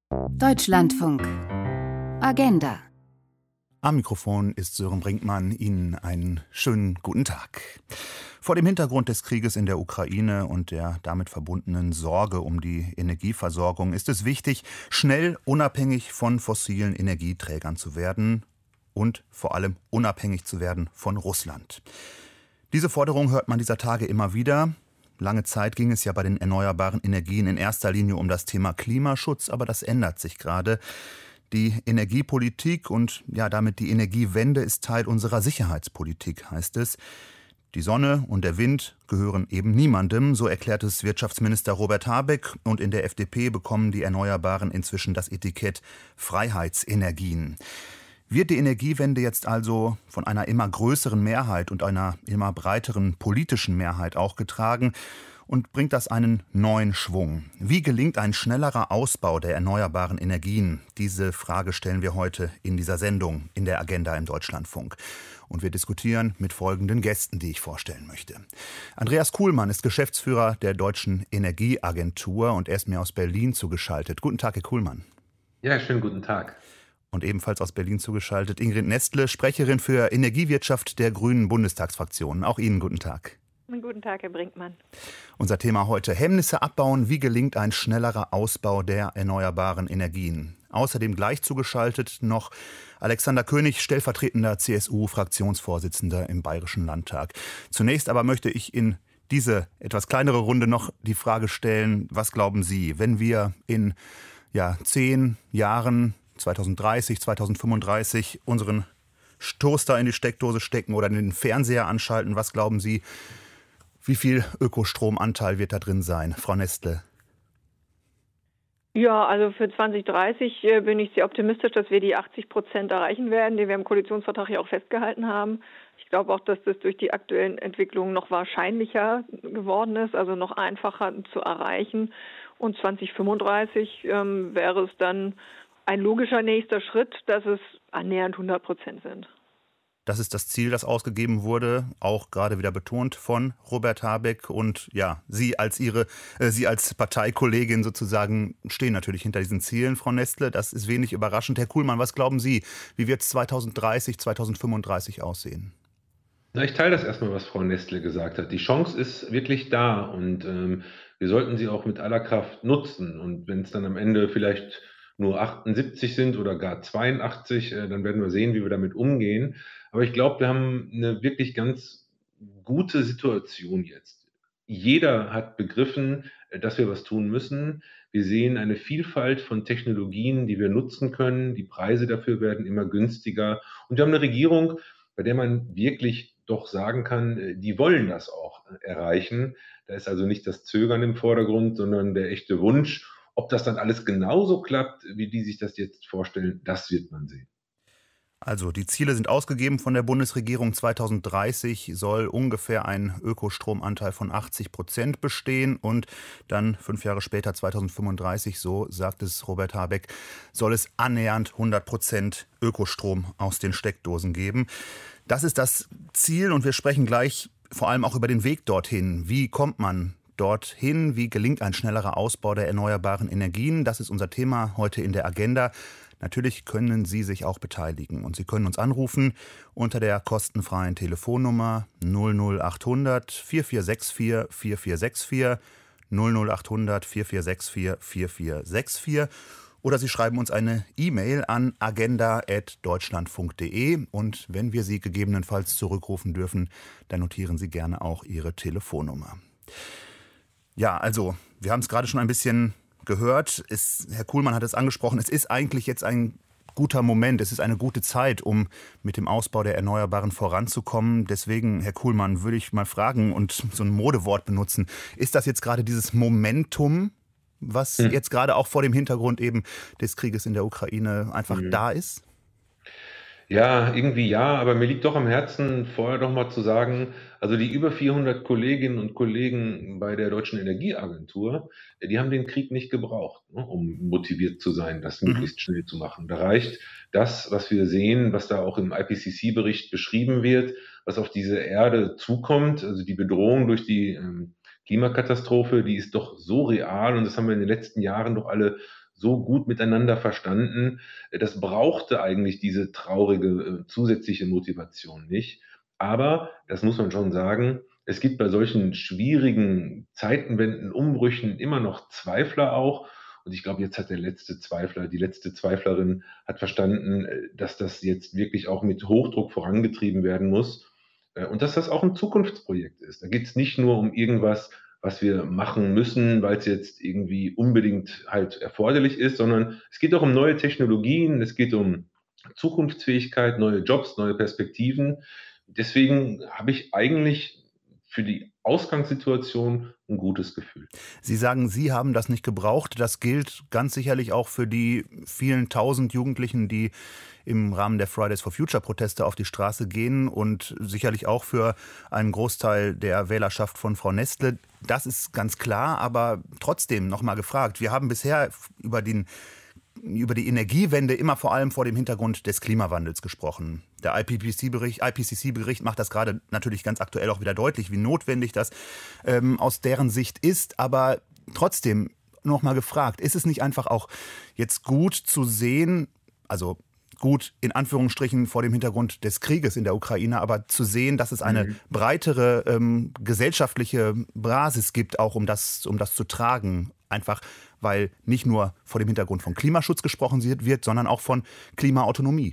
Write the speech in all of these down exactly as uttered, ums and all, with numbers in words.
Deutschlandfunk. Agenda. Am Mikrofon ist Sören Brinkmann. Ihnen einen schönen guten Tag. Vor dem Hintergrund des Krieges in der Ukraine und der damit verbundenen Sorge um die Energieversorgung ist es wichtig, schnell unabhängig von fossilen Energieträgern zu werden und vor allem unabhängig zu werden von Russland. Diese Forderung hört man dieser Tage immer wieder. Lange Zeit ging es ja bei den erneuerbaren Energien in erster Linie um das Thema Klimaschutz, aber das ändert sich gerade. Die Energiepolitik und ja damit die Energiewende ist Teil unserer Sicherheitspolitik, heißt es. Die Sonne und der Wind gehören eben niemandem, so erklärt es Wirtschaftsminister Robert Habeck. Und in der F D P bekommen die Erneuerbaren inzwischen das Etikett Freiheitsenergien. Wird die Energiewende jetzt also von einer immer größeren Mehrheit und einer immer breiteren politischen Mehrheit auch getragen und bringt das einen neuen Schwung? Wie gelingt ein schnellerer Ausbau der erneuerbaren Energien? Diese Frage stellen wir heute in dieser Sendung in der Agenda im Deutschlandfunk. Und wir diskutieren mit folgenden Gästen, die ich vorstellen möchte. Andreas Kuhlmann ist Geschäftsführer der Deutschen Energieagentur und er ist mir aus Berlin zugeschaltet. Guten Tag, Herr Kuhlmann. Ja, schönen guten Tag. Und ebenfalls aus Berlin zugeschaltet Ingrid Nestle, Sprecherin für Energiewirtschaft der Grünen Bundestagsfraktion. Auch Ihnen guten Tag. Guten Tag, Herr Brinkmann. Unser Thema heute: Hemmnisse abbauen. Wie gelingt ein schnellerer Ausbau der erneuerbaren Energien? Außerdem gleich zugeschaltet noch Alexander König, stellvertretender C S U-Fraktionsvorsitzender im Bayerischen Landtag. Zunächst aber möchte ich in diese etwas kleinere Runde noch die Frage stellen: Was glauben Sie, wenn wir in ja, zehn Jahren, zwanzig dreißig, zwanzig fünfunddreißig, unseren Toaster in die Steckdose stecken oder den Fernseher anschalten, was glauben Sie, wie viel Ökostromanteil wird da drin sein? Frau Nestle. Ja, also für zwanzig dreißig äh, bin ich sehr optimistisch, dass wir die achtzig Prozent erreichen werden, die wir im Koalitionsvertrag ja auch festgehalten haben. Ich glaube auch, dass das durch die aktuellen Entwicklungen noch wahrscheinlicher geworden ist, also noch einfacher zu erreichen. Und zwanzig fünfunddreißig ähm, wäre es dann ein logischer nächster Schritt, dass es annähernd hundert Prozent sind. Das ist das Ziel, das ausgegeben wurde, auch gerade wieder betont von Robert Habeck. Und ja, Sie als Ihre, äh, Sie als Parteikollegin sozusagen stehen natürlich hinter diesen Zielen, Frau Nestle. Das ist wenig überraschend. Herr Kuhlmann, was glauben Sie, wie wird es zwanzig dreißig, zwanzig fünfunddreißig aussehen? Na, ich teile das erstmal, was Frau Nestle gesagt hat. Die Chance ist wirklich da und ähm, wir sollten sie auch mit aller Kraft nutzen. Und wenn es dann am Ende vielleicht nur achtundsiebzig sind oder gar zweiundachtzig, äh, dann werden wir sehen, wie wir damit umgehen. Aber ich glaube, wir haben eine wirklich ganz gute Situation jetzt. Jeder hat begriffen, äh, dass wir was tun müssen. Wir sehen eine Vielfalt von Technologien, die wir nutzen können. Die Preise dafür werden immer günstiger. Und wir haben eine Regierung, bei der man wirklich doch sagen kann, äh, die wollen das auch äh, erreichen. Da ist also nicht das Zögern im Vordergrund, sondern der echte Wunsch. Ob das dann alles genauso klappt, wie die sich das jetzt vorstellen, das wird man sehen. Also die Ziele sind ausgegeben von der Bundesregierung. zwanzig dreißig soll ungefähr ein Ökostromanteil von achtzig Prozent bestehen und dann fünf Jahre später, zwanzig fünfunddreißig, so sagt es Robert Habeck, soll es annähernd hundert Prozent Ökostrom aus den Steckdosen geben. Das ist das Ziel und wir sprechen gleich vor allem auch über den Weg dorthin. Wie kommt man dorthin? Wie gelingt ein schnellerer Ausbau der erneuerbaren Energien? Das ist unser Thema heute in der Agenda. Natürlich können Sie sich auch beteiligen und Sie können uns anrufen unter der kostenfreien Telefonnummer null null achthundert vier vier sechs vier vier vier sechs vier, null null achthundert vier vier sechs vier vier vier sechs vier oder Sie schreiben uns eine E-Mail an agenda at deutschlandfunk punkt de und wenn wir Sie gegebenenfalls zurückrufen dürfen, dann notieren Sie gerne auch Ihre Telefonnummer. Ja, also, wir haben es gerade schon ein bisschen gehört. Es, Herr Kuhlmann hat es angesprochen, es ist eigentlich jetzt ein guter Moment, es ist eine gute Zeit, um mit dem Ausbau der Erneuerbaren voranzukommen. Deswegen, Herr Kuhlmann, würde ich mal fragen und so ein Modewort benutzen. Ist das jetzt gerade dieses Momentum, was hm. jetzt gerade auch vor dem Hintergrund eben des Krieges in der Ukraine einfach hm. da ist? Ja, irgendwie ja, aber mir liegt doch am Herzen, vorher noch mal zu sagen, also die über vierhundert Kolleginnen und Kollegen bei der Deutschen Energieagentur, die haben den Krieg nicht gebraucht, ne, um motiviert zu sein, das Mhm. möglichst schnell zu machen. Da reicht das, was wir sehen, was da auch im I P C C-Bericht beschrieben wird, was auf diese Erde zukommt, also die Bedrohung durch die ähm, Klimakatastrophe, die ist doch so real und das haben wir in den letzten Jahren doch alle so gut miteinander verstanden. Das brauchte eigentlich diese traurige äh, zusätzliche Motivation nicht. Aber, das muss man schon sagen, es gibt bei solchen schwierigen Zeitenwenden, Umbrüchen immer noch Zweifler auch. Und ich glaube, jetzt hat der letzte Zweifler, die letzte Zweiflerin hat verstanden, äh, dass das jetzt wirklich auch mit Hochdruck vorangetrieben werden muss. Äh, Und dass das auch ein Zukunftsprojekt ist. Da geht es nicht nur um irgendwas, was wir machen müssen, weil es jetzt irgendwie unbedingt halt erforderlich ist, sondern es geht auch um neue Technologien, es geht um Zukunftsfähigkeit, neue Jobs, neue Perspektiven. Deswegen habe ich eigentlich für die Ausgangssituation ein gutes Gefühl. Sie sagen, Sie haben das nicht gebraucht. Das gilt ganz sicherlich auch für die vielen tausend Jugendlichen, die im Rahmen der Fridays for Future Proteste auf die Straße gehen und sicherlich auch für einen Großteil der Wählerschaft von Frau Nestle. Das ist ganz klar, aber trotzdem noch mal gefragt. Wir haben bisher über den über die Energiewende immer vor allem vor dem Hintergrund des Klimawandels gesprochen. Der I P C C-Bericht, I P C C-Bericht macht das gerade natürlich ganz aktuell auch wieder deutlich, wie notwendig das ähm, aus deren Sicht ist. Aber trotzdem noch mal gefragt, ist es nicht einfach auch jetzt gut zu sehen, also gut in Anführungsstrichen vor dem Hintergrund des Krieges in der Ukraine, aber zu sehen, dass es eine mhm. breitere ähm, gesellschaftliche Basis gibt, auch um das, um das zu tragen. Einfach, weil nicht nur vor dem Hintergrund von Klimaschutz gesprochen wird, sondern auch von Klimaautonomie.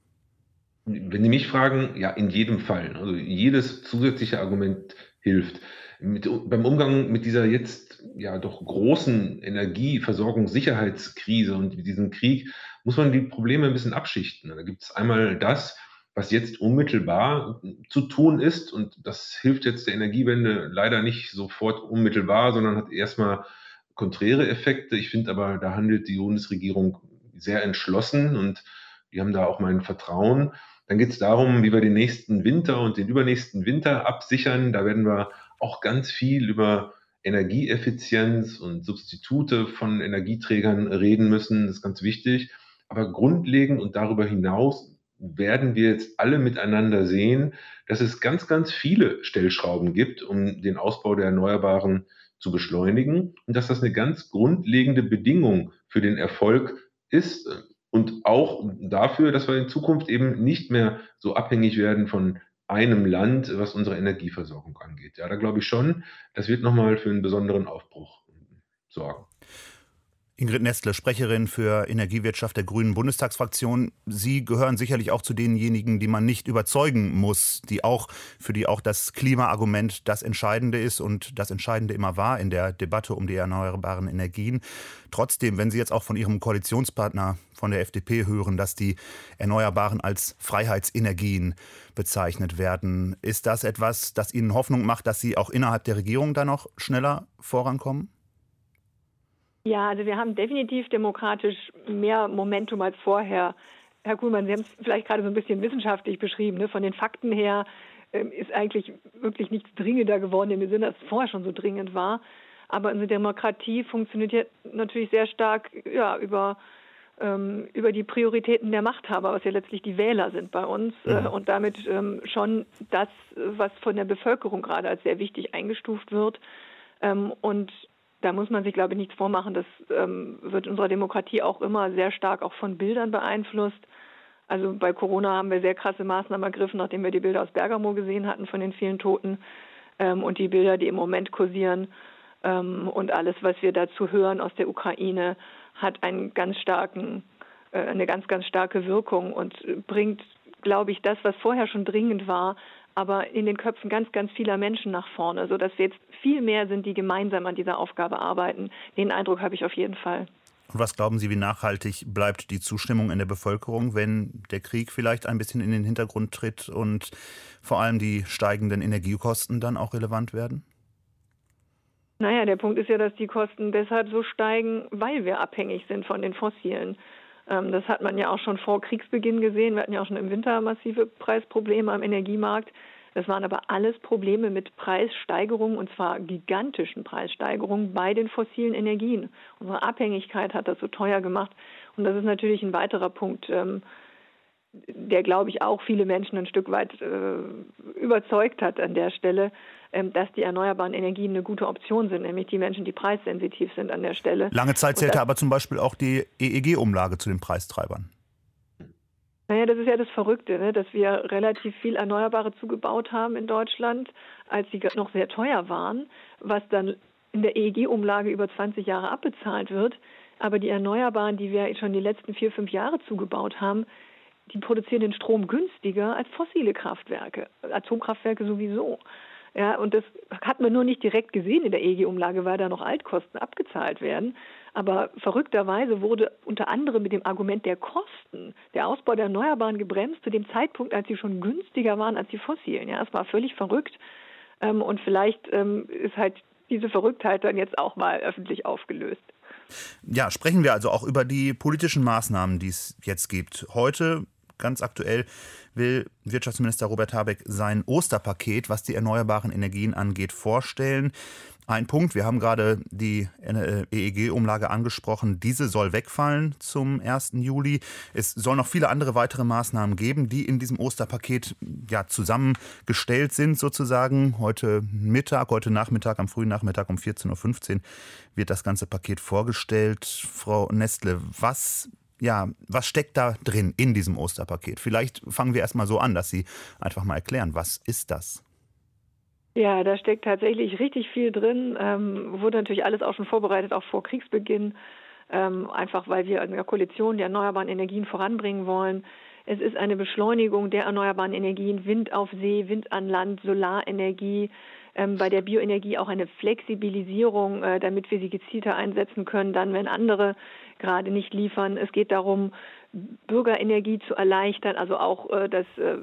Wenn Sie mich fragen, ja, in jedem Fall. Also jedes zusätzliche Argument hilft. Mit, beim Umgang mit dieser jetzt ja doch großen Energieversorgungssicherheitskrise und mit diesem Krieg muss man die Probleme ein bisschen abschichten. Da gibt es einmal das, was jetzt unmittelbar zu tun ist, und das hilft jetzt der Energiewende leider nicht sofort unmittelbar, sondern hat erstmal konträre Effekte. Ich finde aber, da handelt die Bundesregierung sehr entschlossen und die haben da auch mein Vertrauen. Dann geht es darum, wie wir den nächsten Winter und den übernächsten Winter absichern. Da werden wir auch ganz viel über Energieeffizienz und Substitute von Energieträgern reden müssen. Das ist ganz wichtig. Aber grundlegend und darüber hinaus werden wir jetzt alle miteinander sehen, dass es ganz, ganz viele Stellschrauben gibt, um den Ausbau der Erneuerbaren zu beschleunigen und dass das eine ganz grundlegende Bedingung für den Erfolg ist und auch dafür, dass wir in Zukunft eben nicht mehr so abhängig werden von einem Land, was unsere Energieversorgung angeht. Ja, da glaube ich schon, das wird nochmal für einen besonderen Aufbruch sorgen. Ingrid Nestle, Sprecherin für Energiewirtschaft der Grünen Bundestagsfraktion. Sie gehören sicherlich auch zu denjenigen, die man nicht überzeugen muss, die auch, für die auch das Klimaargument das Entscheidende ist und das Entscheidende immer war in der Debatte um die erneuerbaren Energien. Trotzdem, wenn Sie jetzt auch von Ihrem Koalitionspartner von der F D P hören, dass die Erneuerbaren als Freiheitsenergien bezeichnet werden, ist das etwas, das Ihnen Hoffnung macht, dass Sie auch innerhalb der Regierung da noch schneller vorankommen? Ja, also wir haben definitiv demokratisch mehr Momentum als vorher. Herr Kuhlmann, Sie haben es vielleicht gerade so ein bisschen wissenschaftlich beschrieben. Ne? Von den Fakten her ähm, ist eigentlich wirklich nichts dringender geworden, in dem Sinne, dass es vorher schon so dringend war. Aber unsere Demokratie funktioniert ja natürlich sehr stark ja, über, ähm, über die Prioritäten der Machthaber, was ja letztlich die Wähler sind bei uns. Ja. Äh, und damit ähm, schon das, was von der Bevölkerung gerade als sehr wichtig eingestuft wird. Ähm, und Da muss man sich, glaube ich, nichts vormachen. Das ähm, wird unserer Demokratie auch immer sehr stark auch von Bildern beeinflusst. Also bei Corona haben wir sehr krasse Maßnahmen ergriffen, nachdem wir die Bilder aus Bergamo gesehen hatten von den vielen Toten ähm, und die Bilder, die im Moment kursieren. Ähm, und alles, was wir dazu hören aus der Ukraine, hat einen ganz starken, äh, eine ganz, ganz starke Wirkung und bringt, glaube ich, das, was vorher schon dringend war, aber in den Köpfen ganz, ganz vieler Menschen nach vorne, sodass wir jetzt viel mehr sind, die gemeinsam an dieser Aufgabe arbeiten. Den Eindruck habe ich auf jeden Fall. Und was glauben Sie, wie nachhaltig bleibt die Zustimmung in der Bevölkerung, wenn der Krieg vielleicht ein bisschen in den Hintergrund tritt und vor allem die steigenden Energiekosten dann auch relevant werden? Naja, der Punkt ist ja, dass die Kosten deshalb so steigen, weil wir abhängig sind von den Fossilen. Das hat man ja auch schon vor Kriegsbeginn gesehen. Wir hatten ja auch schon im Winter massive Preisprobleme am Energiemarkt. Das waren aber alles Probleme mit Preissteigerungen, und zwar gigantischen Preissteigerungen bei den fossilen Energien. Unsere Abhängigkeit hat das so teuer gemacht. Und das ist natürlich ein weiterer Punkt, der, glaube ich, auch viele Menschen ein Stück weit äh, überzeugt hat an der Stelle, ähm, dass die erneuerbaren Energien eine gute Option sind, nämlich die Menschen, die preissensitiv sind an der Stelle. Lange Zeit Und zählte das, aber zum Beispiel auch die E E G-Umlage zu den Preistreibern. naja, das ist ja das Verrückte, ne? Dass wir relativ viel Erneuerbare zugebaut haben in Deutschland, als sie noch sehr teuer waren, was dann in der E E G-Umlage über zwanzig Jahre abbezahlt wird. Aber die Erneuerbaren, die wir schon die letzten vier, fünf Jahre zugebaut haben, die produzieren den Strom günstiger als fossile Kraftwerke, Atomkraftwerke sowieso. Ja, und das hat man nur nicht direkt gesehen in der E E G-Umlage, weil da noch Altkosten abgezahlt werden. Aber verrückterweise wurde unter anderem mit dem Argument der Kosten der Ausbau der Erneuerbaren gebremst, zu dem Zeitpunkt, als sie schon günstiger waren als die fossilen. Ja, es war völlig verrückt. Und vielleicht ist halt diese Verrücktheit dann jetzt auch mal öffentlich aufgelöst. Ja, sprechen wir also auch über die politischen Maßnahmen, die es jetzt gibt. Heute, ganz aktuell, will Wirtschaftsminister Robert Habeck sein Osterpaket, was die erneuerbaren Energien angeht, vorstellen. Ein Punkt, wir haben gerade die E E G-Umlage angesprochen, diese soll wegfallen zum ersten Juli. Es soll noch viele andere weitere Maßnahmen geben, die in diesem Osterpaket ja zusammengestellt sind sozusagen. Heute Mittag, heute Nachmittag, am frühen Nachmittag um vierzehn Uhr fünfzehn wird das ganze Paket vorgestellt. Frau Nestle, was Ja, was steckt da drin in diesem Osterpaket? Vielleicht fangen wir erst mal so an, dass Sie einfach mal erklären, was ist das? Ja, da steckt tatsächlich richtig viel drin. Ähm, wurde natürlich alles auch schon vorbereitet, auch vor Kriegsbeginn, ähm, einfach weil wir in der Koalition die erneuerbaren Energien voranbringen wollen. Es ist eine Beschleunigung der erneuerbaren Energien, Wind auf See, Wind an Land, Solarenergie, ähm, bei der Bioenergie auch eine Flexibilisierung, äh, damit wir sie gezielter einsetzen können, dann wenn andere gerade nicht liefern. Es geht darum, Bürgerenergie zu erleichtern, also auch, äh, dass äh,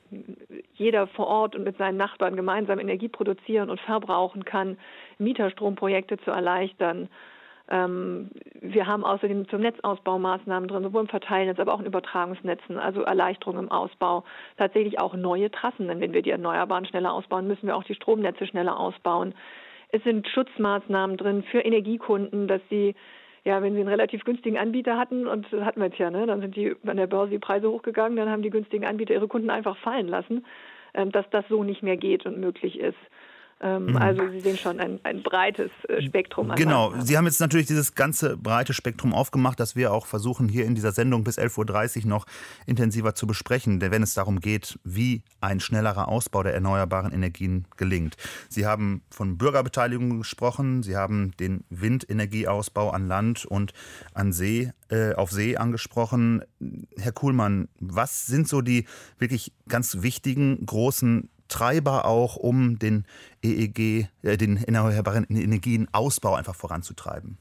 jeder vor Ort und mit seinen Nachbarn gemeinsam Energie produzieren und verbrauchen kann, Mieterstromprojekte zu erleichtern. Ähm, wir haben außerdem zum Netzausbau Maßnahmen drin, sowohl im Verteilnetz, aber auch in Übertragungsnetzen, also Erleichterung im Ausbau. Tatsächlich auch neue Trassen, denn wenn wir die Erneuerbaren schneller ausbauen, müssen wir auch die Stromnetze schneller ausbauen. Es sind Schutzmaßnahmen drin für Energiekunden, dass sie, ja, wenn sie einen relativ günstigen Anbieter hatten, und das hatten wir jetzt ja, ne, dann sind die an der Börse die Preise hochgegangen, dann haben die günstigen Anbieter ihre Kunden einfach fallen lassen, ähm, dass das so nicht mehr geht und möglich ist. Ähm, mhm. Also Sie sehen schon ein, ein breites äh, Spektrum. An genau, Maßnahmen. Sie haben jetzt natürlich dieses ganze breite Spektrum aufgemacht, das wir auch versuchen, hier in dieser Sendung bis elf Uhr dreißig noch intensiver zu besprechen, denn wenn es darum geht, wie ein schnellerer Ausbau der erneuerbaren Energien gelingt. Sie haben von Bürgerbeteiligung gesprochen, Sie haben den Windenergieausbau an Land und an See, äh, auf See angesprochen. Herr Kuhlmann, was sind so die wirklich ganz wichtigen, großen Treiber auch, um den E E G, äh, den erneuerbaren Energienausbau einfach voranzutreiben?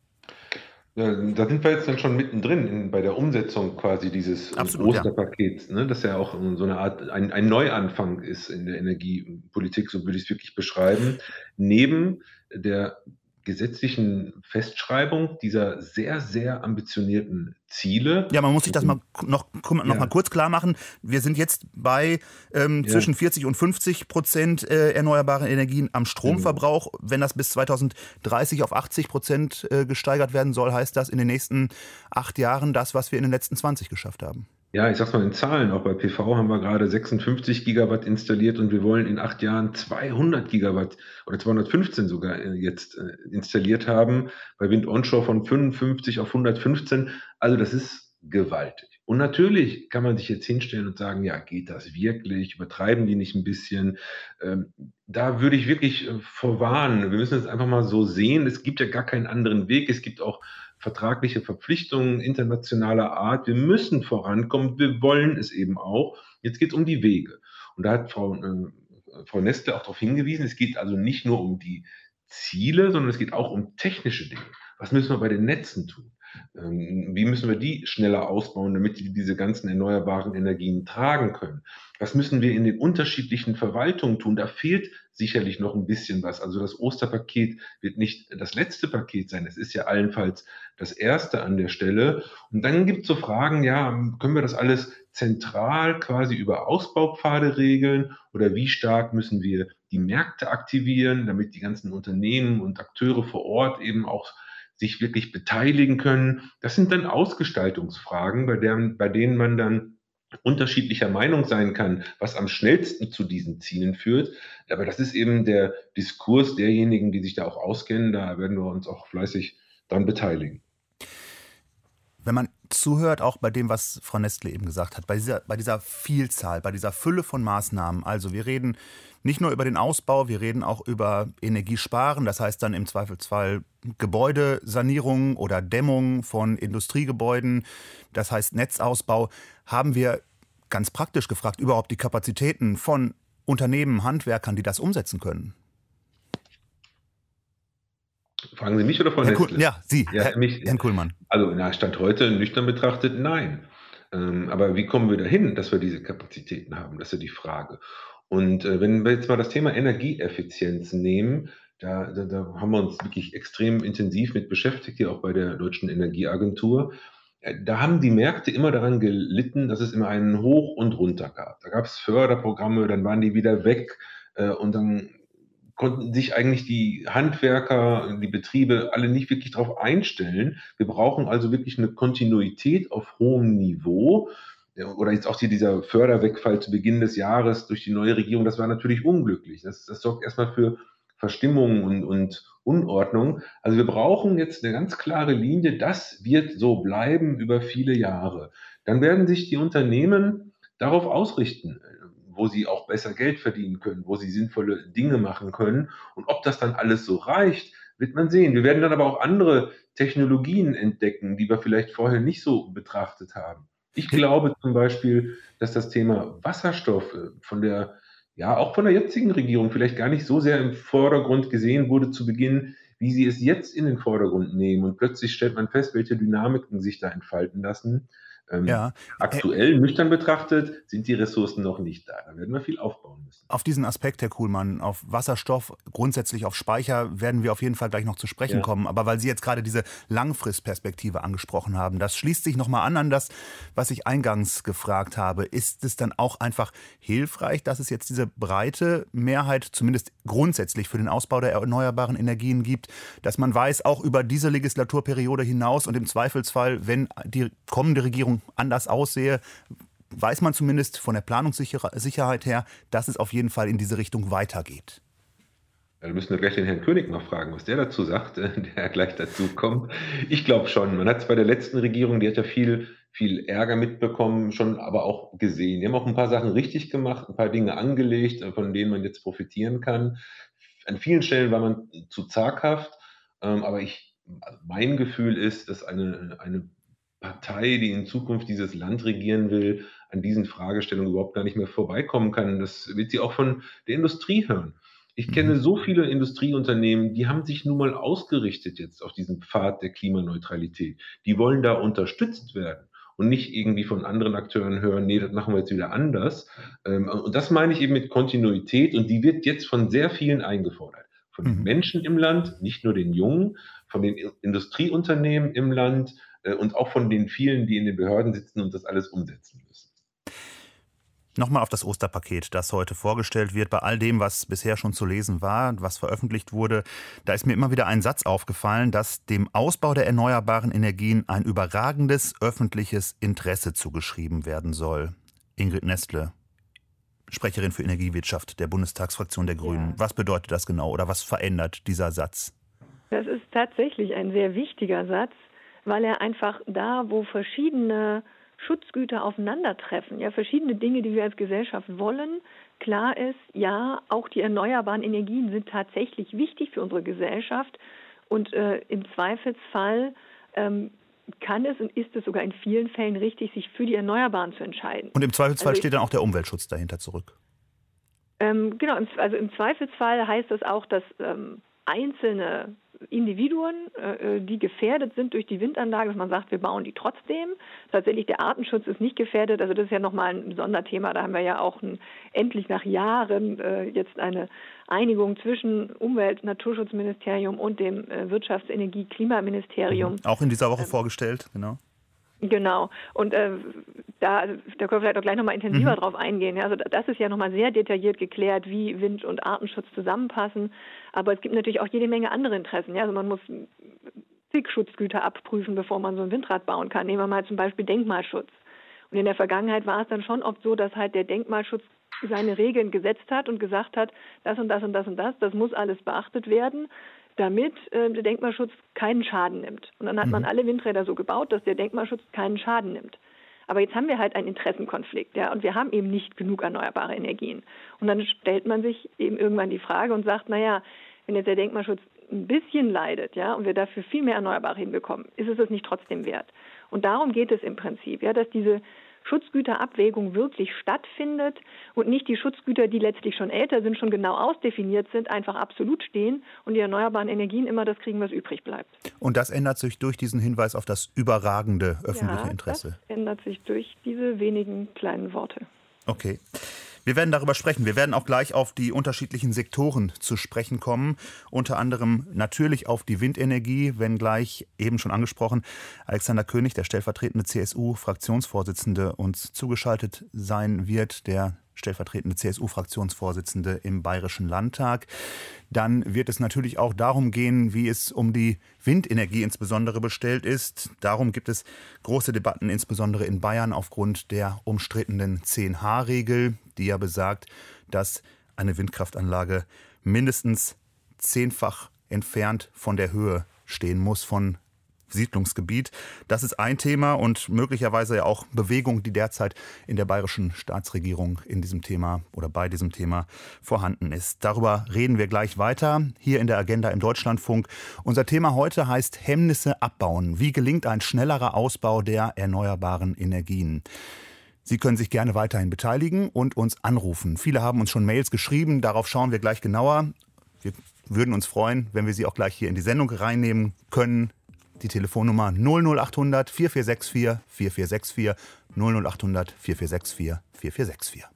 Ja, da sind wir jetzt dann schon mittendrin in, bei der Umsetzung quasi dieses Absolut, Osterpakets, ne, das ja auch so eine Art, ein, ein Neuanfang ist in der Energiepolitik, so würde ich es wirklich beschreiben. Neben der gesetzlichen Festschreibung dieser sehr, sehr ambitionierten Ziele. Ja, man muss sich das mal noch, noch Ja. mal kurz klar machen. Wir sind jetzt bei ähm, Ja. zwischen vierzig und fünfzig Prozent äh, erneuerbare Energien am Stromverbrauch. Wenn das bis zweitausenddreißig auf achtzig Prozent äh, gesteigert werden soll, heißt das in den nächsten acht Jahren das, was wir in den letzten zwanzig geschafft haben. Ja, ich sag's mal in Zahlen, auch bei P V haben wir gerade sechsundfünfzig Gigawatt installiert und wir wollen in acht Jahren zweihundert Gigawatt oder zweihundertfünfzehn sogar äh, jetzt äh, installiert haben. Bei Wind Onshore von fünfundfünfzig auf hundertfünfzehn. Also das ist gewaltig. Und natürlich kann man sich jetzt hinstellen und sagen, ja, geht das wirklich? Übertreiben die nicht ein bisschen? Ähm, da würde ich wirklich äh, vorwarnen. Wir müssen es einfach mal so sehen. Es gibt ja gar keinen anderen Weg. Es gibt auch vertragliche Verpflichtungen internationaler Art. Wir müssen vorankommen. Wir wollen es eben auch. Jetzt geht es um die Wege. Und da hat Frau, äh, Frau Nestle auch darauf hingewiesen, es geht also nicht nur um die Ziele, sondern es geht auch um technische Dinge. Was müssen wir bei den Netzen tun? Ähm, wie müssen wir die schneller ausbauen, damit die diese ganzen erneuerbaren Energien tragen können? Was müssen wir in den unterschiedlichen Verwaltungen tun? Da fehlt sicherlich noch ein bisschen was. Also das Osterpaket wird nicht das letzte Paket sein. Es ist ja allenfalls das erste an der Stelle. Und dann gibt es so Fragen, ja, können wir das alles zentral quasi über Ausbaupfade regeln? Oder wie stark müssen wir die Märkte aktivieren, damit die ganzen Unternehmen und Akteure vor Ort eben auch sich wirklich beteiligen können? Das sind dann Ausgestaltungsfragen, bei, deren, bei denen man dann unterschiedlicher Meinung sein kann, was am schnellsten zu diesen Zielen führt. Aber das ist eben der Diskurs derjenigen, die sich da auch auskennen. Da werden wir uns auch fleißig dran beteiligen. Wenn man zuhört, auch bei dem, was Frau Nestle eben gesagt hat, bei dieser, bei dieser Vielzahl, bei dieser Fülle von Maßnahmen, also wir reden nicht nur über den Ausbau, wir reden auch über Energiesparen, das heißt dann im Zweifelsfall Gebäudesanierung oder Dämmung von Industriegebäuden, das heißt Netzausbau, haben wir ganz praktisch gefragt überhaupt die Kapazitäten von Unternehmen, Handwerkern, die das umsetzen können? Fragen Sie mich oder Frau Herr Nestle? Kuhl, ja, Sie, Ja, Herr, mich. Herrn Kuhlmann. Also na, Stand heute nüchtern betrachtet, nein. Ähm, aber wie kommen wir dahin, dass wir diese Kapazitäten haben? Das ist ja die Frage. Und äh, wenn wir jetzt mal das Thema Energieeffizienz nehmen, da, da, da haben wir uns wirklich extrem intensiv mit beschäftigt, hier auch bei der Deutschen Energieagentur. Äh, Da haben die Märkte immer daran gelitten, dass es immer einen Hoch und Runter gab. Da gab es Förderprogramme, dann waren die wieder weg äh, und dann konnten sich eigentlich die Handwerker, die Betriebe alle nicht wirklich darauf einstellen. Wir brauchen also wirklich eine Kontinuität auf hohem Niveau. Ja, oder jetzt auch hier dieser Förderwegfall zu Beginn des Jahres durch die neue Regierung, das war natürlich unglücklich. Das, das sorgt erstmal für Verstimmung und, und Unordnung. Also wir brauchen jetzt eine ganz klare Linie, das wird so bleiben über viele Jahre. Dann werden sich die Unternehmen darauf ausrichten, wo sie auch besser Geld verdienen können, wo sie sinnvolle Dinge machen können. Und ob das dann alles so reicht, wird man sehen. Wir werden dann aber auch andere Technologien entdecken, die wir vielleicht vorher nicht so betrachtet haben. Ich glaube zum Beispiel, dass das Thema Wasserstoff äh, von der, ja, auch von der jetzigen Regierung vielleicht gar nicht so sehr im Vordergrund gesehen wurde zu Beginn, wie sie es jetzt in den Vordergrund nehmen. Und plötzlich stellt man fest, welche Dynamiken sich da entfalten lassen. Ähm, Ja, äh, aktuell nüchtern betrachtet sind die Ressourcen noch nicht da. Da werden wir viel aufbauen müssen. auf diesen Aspekt, Herr Kuhlmann, auf Wasserstoff, grundsätzlich auf Speicher, werden wir auf jeden Fall gleich noch zu sprechen Ja. kommen. Aber weil Sie jetzt gerade diese Langfristperspektive angesprochen haben, das schließt sich nochmal an an das, was ich eingangs gefragt habe. Ist es dann auch einfach hilfreich, dass es jetzt diese breite Mehrheit, zumindest grundsätzlich für den Ausbau der erneuerbaren Energien gibt, dass man weiß, auch über diese Legislaturperiode hinaus und im Zweifelsfall, wenn die kommende Regierung anders aussehe, weiß man zumindest von der Planungssicherheit her, dass es auf jeden Fall in diese Richtung weitergeht. Ja, da müssen wir gleich den Herrn König noch fragen, was der dazu sagt, äh, der gleich dazu kommt. Ich glaube schon. Man hat es bei der letzten Regierung, die hat ja viel, viel Ärger mitbekommen, schon aber auch gesehen. Die haben auch ein paar Sachen richtig gemacht, ein paar Dinge angelegt, äh, von denen man jetzt profitieren kann. An vielen Stellen war man zu zaghaft, ähm, aber ich, also mein Gefühl ist, dass eine, eine Partei, die in Zukunft dieses Land regieren will, an diesen Fragestellungen überhaupt gar nicht mehr vorbeikommen kann. Das wird sie auch von der Industrie hören. Ich kenne Mhm. so viele Industrieunternehmen, die haben sich nun mal ausgerichtet jetzt auf diesen Pfad der Klimaneutralität. Die wollen da unterstützt werden und nicht irgendwie von anderen Akteuren hören, nee, das machen wir jetzt wieder anders. Ähm, Und das meine ich eben mit Kontinuität und die wird jetzt von sehr vielen eingefordert. Von den Mhm. Menschen im Land, nicht nur den Jungen, von den I- Industrieunternehmen im Land äh, und auch von den vielen, die in den Behörden sitzen und das alles umsetzen müssen. Nochmal auf das Osterpaket, das heute vorgestellt wird. Bei all dem, was bisher schon zu lesen war, was veröffentlicht wurde, da ist mir immer wieder ein Satz aufgefallen, dass dem Ausbau der erneuerbaren Energien ein überragendes öffentliches Interesse zugeschrieben werden soll. Ingrid Nestle, Sprecherin für Energiewirtschaft der Bundestagsfraktion der Grünen. Ja. Was bedeutet das genau oder was verändert dieser Satz? Das ist tatsächlich ein sehr wichtiger Satz, weil er einfach da, wo verschiedene Schutzgüter aufeinandertreffen, ja, verschiedene Dinge, die wir als Gesellschaft wollen, klar ist, ja, auch die erneuerbaren Energien sind tatsächlich wichtig für unsere Gesellschaft und äh, im Zweifelsfall ähm, kann es und ist es sogar in vielen Fällen richtig, sich für die Erneuerbaren zu entscheiden. Und im Zweifelsfall Also ich- steht dann auch der Umweltschutz dahinter zurück. Ähm, genau, im- also im Zweifelsfall heißt das auch, dass ähm, einzelne Individuen, äh, die gefährdet sind durch die Windanlage, dass man sagt, wir bauen die trotzdem. Tatsächlich, der Artenschutz ist nicht gefährdet, also das ist ja nochmal ein Sonderthema. Da haben wir ja auch ein, endlich nach Jahren äh, jetzt eine Einigung zwischen Umwelt-, Naturschutzministerium und dem äh, Wirtschafts-, Energie-, Klimaministerium. Auch in dieser Woche vorgestellt, genau. Genau. Und äh, da, da können wir vielleicht auch gleich nochmal intensiver Mhm. drauf eingehen. Ja, also das ist ja nochmal sehr detailliert geklärt, wie Wind- und Artenschutz zusammenpassen. Aber es gibt natürlich auch jede Menge andere Interessen. Ja, also man muss zig Schutzgüter abprüfen, bevor man so ein Windrad bauen kann. Nehmen wir mal zum Beispiel Denkmalschutz. Und Und in der Vergangenheit war es dann schon oft so, dass halt der Denkmalschutz seine Regeln gesetzt hat und gesagt hat, das und das und das und das, das muss alles beachtet werden, damit äh, der Denkmalschutz keinen Schaden nimmt. Und dann hat man alle Windräder so gebaut, dass der Denkmalschutz keinen Schaden nimmt. Aber jetzt haben wir halt einen Interessenkonflikt, ja, und wir haben eben nicht genug erneuerbare Energien. Und dann stellt man sich eben irgendwann die Frage und sagt, naja, wenn jetzt der Denkmalschutz ein bisschen leidet, ja, und wir dafür viel mehr Erneuerbare hinbekommen, ist es es nicht trotzdem wert? Und darum geht es im Prinzip, ja, dass diese Schutzgüterabwägung wirklich stattfindet und nicht die Schutzgüter, die letztlich schon älter sind, schon genau ausdefiniert sind, einfach absolut stehen und die erneuerbaren Energien immer das kriegen, was übrig bleibt. Und das ändert sich durch diesen Hinweis auf das überragende öffentliche ja, Interesse? Das ändert sich durch diese wenigen kleinen Worte. Okay. Wir werden darüber sprechen. Wir werden auch gleich auf die unterschiedlichen Sektoren zu sprechen kommen. Unter anderem natürlich auf die Windenergie, wenngleich eben schon angesprochen, Alexander König, der stellvertretende C S U-Fraktionsvorsitzende, uns zugeschaltet sein wird, der stellvertretende C S U-Fraktionsvorsitzende im Bayerischen Landtag. Dann wird es natürlich auch darum gehen, wie es um die Windenergie insbesondere bestellt ist. Darum gibt es große Debatten, insbesondere in Bayern, aufgrund der umstrittenen zehn H Regel, die ja besagt, dass eine Windkraftanlage mindestens zehnfach entfernt von der Höhe stehen muss, von Siedlungsgebiet. Das ist ein Thema und möglicherweise ja auch Bewegung, die derzeit in der bayerischen Staatsregierung in diesem Thema oder bei diesem Thema vorhanden ist. Darüber reden wir gleich weiter hier in der Agenda im Deutschlandfunk. Unser Thema heute heißt Hemmnisse abbauen. Wie gelingt ein schnellerer Ausbau der erneuerbaren Energien? Sie können sich gerne weiterhin beteiligen und uns anrufen. Viele haben uns schon Mails geschrieben, darauf schauen wir gleich genauer. Wir würden uns freuen, wenn wir Sie auch gleich hier in die Sendung reinnehmen können. Die Telefonnummer null null acht hundert vier vier sechs vier vier vier sechs vier, null null acht hundert vier vier sechs vier vier vier sechs vier.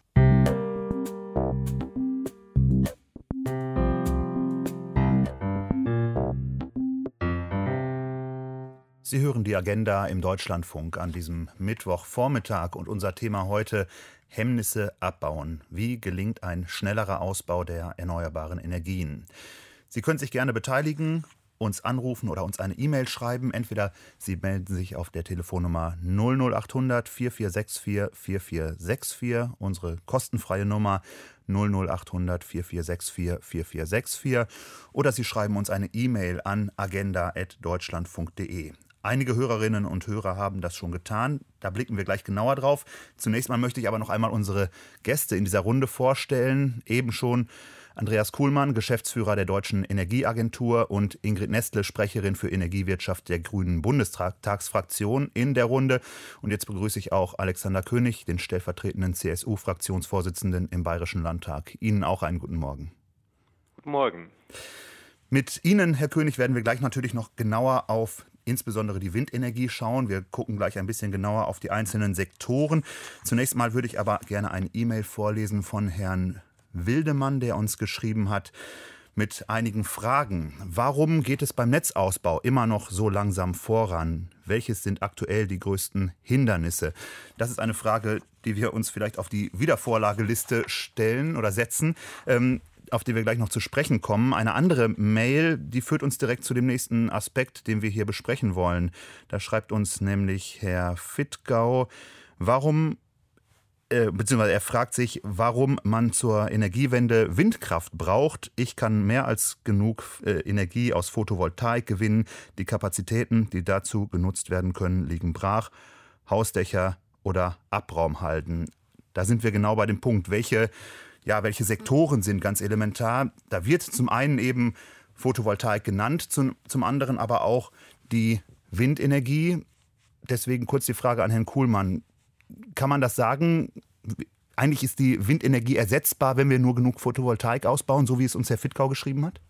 Sie hören die Agenda im Deutschlandfunk an diesem Mittwochvormittag und unser Thema heute: Hemmnisse abbauen. Wie gelingt ein schnellerer Ausbau der erneuerbaren Energien? Sie können sich gerne beteiligen, uns anrufen oder uns eine E-Mail schreiben. Entweder Sie melden sich auf der Telefonnummer null null acht hundert vier vier sechs vier vier vier sechs vier, unsere kostenfreie Nummer null null acht hundert vier vier sechs vier vier vier sechs vier, oder Sie schreiben uns eine E-Mail an agenda at deutschlandfunk punkt de. Einige Hörerinnen und Hörer haben das schon getan. Da blicken wir gleich genauer drauf. Zunächst mal möchte ich aber noch einmal unsere Gäste in dieser Runde vorstellen. Eben schon Andreas Kuhlmann, Geschäftsführer der Deutschen Energieagentur, und Ingrid Nestle, Sprecherin für Energiewirtschaft der Grünen Bundestagsfraktion in der Runde. Und jetzt begrüße ich auch Alexander König, den stellvertretenden C S U-Fraktionsvorsitzenden im Bayerischen Landtag. Ihnen auch einen guten Morgen. Guten Morgen. Mit Ihnen, Herr König, werden wir gleich natürlich noch genauer auf insbesondere die Windenergie schauen. Wir gucken gleich ein bisschen genauer auf die einzelnen Sektoren. Zunächst mal würde ich aber gerne eine E-Mail vorlesen von Herrn Wildemann, der uns geschrieben hat mit einigen Fragen. Warum geht es beim Netzausbau immer noch so langsam voran? Welches sind aktuell die größten Hindernisse? Das ist eine Frage, die wir uns vielleicht auf die Wiedervorlageliste stellen oder setzen, ähm, auf die wir gleich noch zu sprechen kommen. Eine andere Mail, die führt uns direkt zu dem nächsten Aspekt, den wir hier besprechen wollen. Da schreibt uns nämlich Herr Fittgau, warum Äh, beziehungsweise er fragt sich, warum man zur Energiewende Windkraft braucht. Ich kann mehr als genug äh, Energie aus Photovoltaik gewinnen. Die Kapazitäten, die dazu genutzt werden können, liegen brach. Hausdächer oder Abraum halten. Da sind wir genau bei dem Punkt. Welche, ja, welche Sektoren sind ganz elementar? Da wird zum einen eben Photovoltaik genannt, zum, zum anderen aber auch die Windenergie. Deswegen kurz die Frage an Herrn Kuhlmann. Kann man das sagen? Eigentlich ist die Windenergie ersetzbar, wenn wir nur genug Photovoltaik ausbauen, so wie es uns Herr Fittgau geschrieben hat?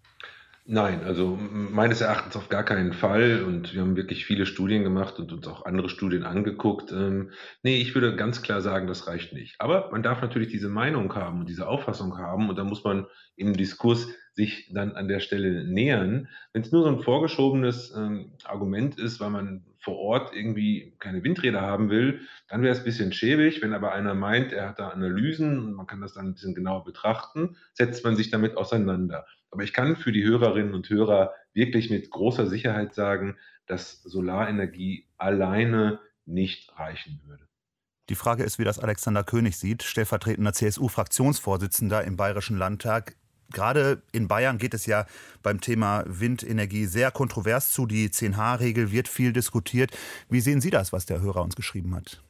Nein, also meines Erachtens auf gar keinen Fall. Und wir haben wirklich viele Studien gemacht und uns auch andere Studien angeguckt. Ähm, nee, ich würde ganz klar sagen, das reicht nicht. Aber man darf natürlich diese Meinung haben und diese Auffassung haben. Und da muss man im Diskurs sich dann an der Stelle nähern. Wenn es nur so ein vorgeschobenes ähm, Argument ist, weil man vor Ort irgendwie keine Windräder haben will, dann wäre es ein bisschen schäbig. Wenn aber einer meint, er hat da Analysen und man kann das dann ein bisschen genauer betrachten, setzt man sich damit auseinander. Aber ich kann für die Hörerinnen und Hörer wirklich mit großer Sicherheit sagen, dass Solarenergie alleine nicht reichen würde. Die Frage ist, wie das Alexander König sieht, stellvertretender C S U-Fraktionsvorsitzender im Bayerischen Landtag. Gerade in Bayern geht es ja beim Thema Windenergie sehr kontrovers zu. Die zehn H Regel wird viel diskutiert. Wie sehen Sie das, was der Hörer uns geschrieben hat?